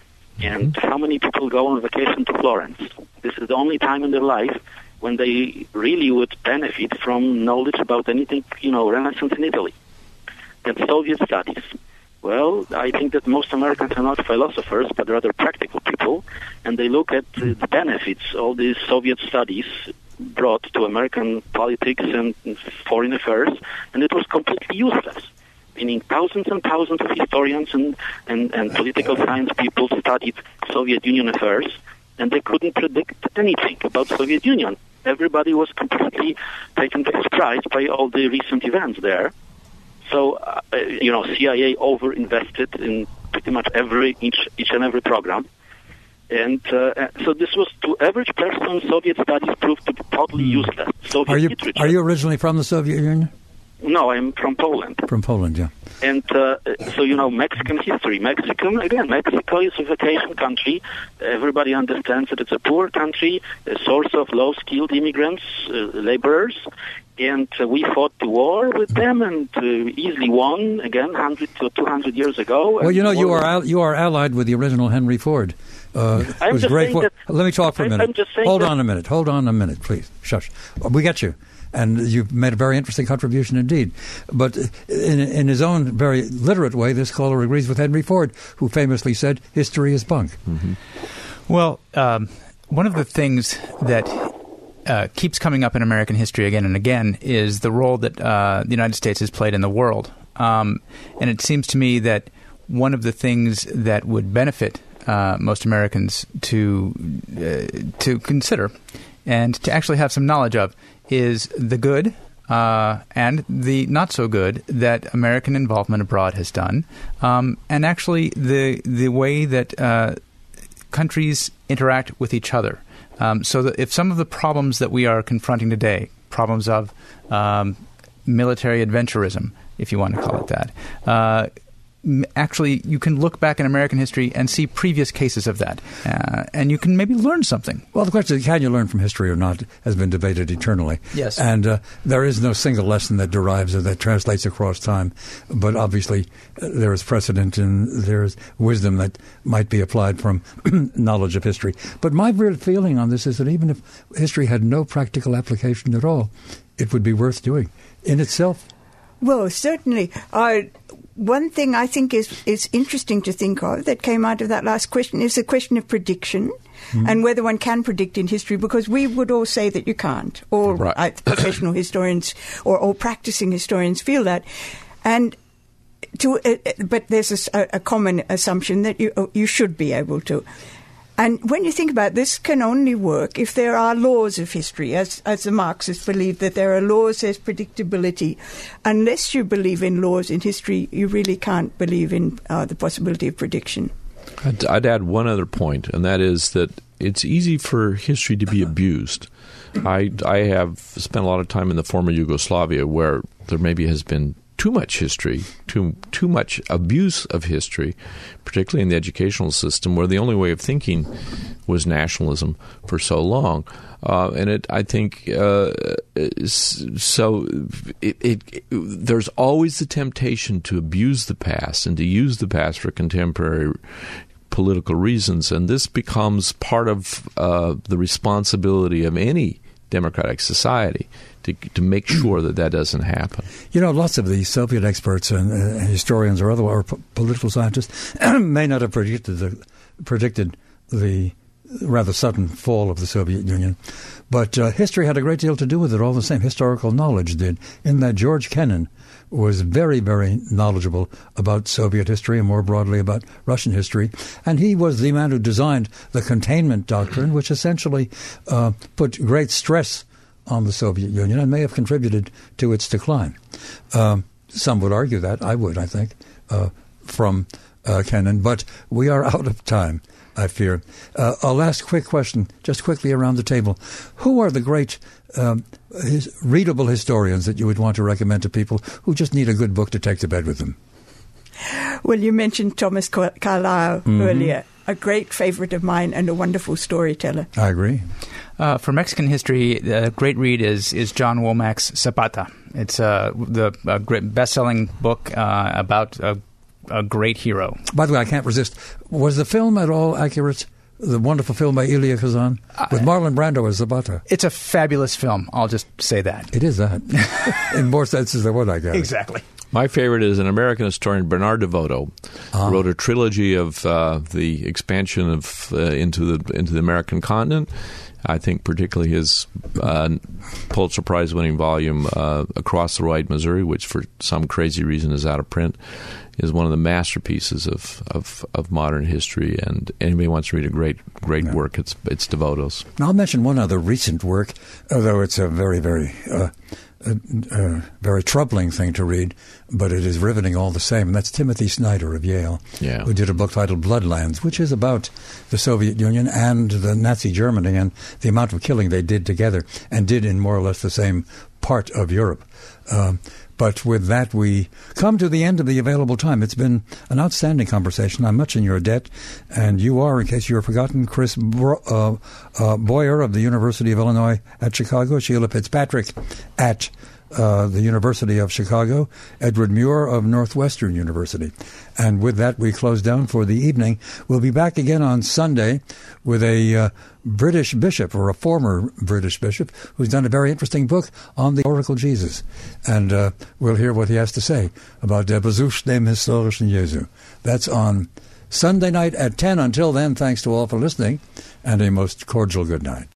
And how many people go on vacation to Florence? This is the only time in their life when they really would benefit from knowledge about anything, you know, Renaissance in Italy. And Soviet studies. Well, I think that most Americans are not philosophers, but rather practical people, and they look at uh, the benefits all these Soviet studies brought to American politics and foreign affairs, and it was completely useless. Meaning thousands and thousands of historians and, and, and political science people studied Soviet Union affairs, and they couldn't predict anything about Soviet Union. Everybody was completely taken by surprise by all the recent events there. So, uh, you know, C I A over-invested in pretty much every each, each and every program. And uh, so this was, to average person, Soviet studies proved to be totally useless. Soviet are you literature. Are you originally from the Soviet Union? No, I'm from Poland. From Poland, yeah. And uh, so, you know, Mexican history. Mexican, again, Mexico is a vacation country. Everybody understands that it's a poor country, a source of low-skilled immigrants, uh, laborers. And uh, we fought the war with them and uh, easily won, again, one hundred to two hundred years ago. Well, you know, you are al- you are allied with the original Henry Ford. Uh, I'm was just great saying for- that, Let me talk for a minute. I'm just saying Hold that, on a minute. Hold on a minute, please. Shush. We get you. And you've made a very interesting contribution indeed. But in, in his own very literate way, this caller agrees with Henry Ford, who famously said, history is bunk. Mm-hmm. Well, um, one of the things that uh, keeps coming up in American history again and again is the role that uh, the United States has played in the world. Um, and it seems to me that one of the things that would benefit uh, most Americans to uh, to consider and to actually have some knowledge of is the good uh, and the not so good that American involvement abroad has done, um, and actually the the way that uh, countries interact with each other. Um, so that if some of the problems that we are confronting today, problems of um, military adventurism, if you want to call it that, uh, actually you can look back in American history and see previous cases of that, uh, and you can maybe learn something. Well, the question is, can you learn from history or not, has been debated eternally. Yes. And uh, there is no single lesson that derives or that translates across time, but obviously uh, there is precedent and there is wisdom that might be applied from knowledge of history. But my real feeling on this is that even if history had no practical application at all, it would be worth doing in itself. Well, certainly. Uh, one thing I think is, is interesting to think of that came out of that last question is the question of prediction mm-hmm. and whether one can predict in history, because we would all say that you can't. All right. uh, professional historians or all practicing historians feel that. And to, uh, but there's a, a common assumption that you you should be able to. And when you think about it, this can only work if there are laws of history, as as the Marxists believe that there are laws, there's predictability. Unless you believe in laws in history, you really can't believe in uh, the possibility of prediction. I'd, I'd add one other point, and that is that it's easy for history to be abused. I, I have spent a lot of time in the former Yugoslavia where there maybe has been too much history, too too much abuse of history, particularly in the educational system, where the only way of thinking was nationalism for so long. Uh, and it, I think, uh, so it, it, it, there's always the temptation to abuse the past and to use the past for contemporary political reasons, and this becomes part of uh, the responsibility of any democratic society to to make sure that that doesn't happen. You know, lots of the Soviet experts and uh, historians or other or p- political scientists may not have predicted the predicted the rather sudden fall of the Soviet Union, but uh, history had a great deal to do with it all the same. Historical knowledge did, in that George Kennan was very, very knowledgeable about Soviet history and more broadly about Russian history. And he was the man who designed the containment doctrine, which essentially uh, put great stress on the Soviet Union and may have contributed to its decline. Um, some would argue that. I would, I think, uh, from uh, Kennan. But we are out of time, I fear. Uh, a last quick question, just quickly around the table. Who are the great um, his, readable historians that you would want to recommend to people who just need a good book to take to bed with them? Well, you mentioned Thomas Carlyle mm-hmm. earlier, a great favorite of mine and a wonderful storyteller. I agree. Uh, for Mexican history, a great read is is John Womack's Zapata. It's uh, the a great best-selling book uh, about a, a great hero. By the way, I can't resist. Was the film at all accurate? The wonderful film by Elia Kazan with Marlon Brando as Zapata. It's a fabulous film. I'll just say that. It is that. In more senses than one, I guess. Exactly. My favorite is an American historian, Bernard DeVoto, uh-huh. who wrote a trilogy of uh, the expansion of uh, into the into the American continent. I think particularly his uh, Pulitzer Prize-winning volume, uh, Across the Wide Missouri, which for some crazy reason is out of print, is one of the masterpieces of, of, of modern history. And anybody wants to read a great great yeah. work, it's it's DeVoto's. Now, I'll mention one other recent work, although it's a very, very... Uh, A, a very troubling thing to read, but it is riveting all the same, and that's Timothy Snyder of Yale, yeah. who did a book titled Bloodlands, which is about the Soviet Union and the Nazi Germany and the amount of killing they did together and did in more or less the same part of Europe. Um, But with that, we come to the end of the available time. It's been an outstanding conversation. I'm much in your debt. And you are, in case you have forgotten, Chris Bro- uh, uh, Boyer of the University of Illinois at Chicago, Sheila Fitzpatrick at uh, the University of Chicago, Edward Muir of Northwestern University. And with that, we close down for the evening. We'll be back again on Sunday with a uh, British bishop, or a former British bishop, who's done a very interesting book on the Oracle Jesus. And uh, we'll hear what he has to say about der Besuch dem historischen Jesu. That's on Sunday night at ten. Until then, thanks to all for listening, and a most cordial good night.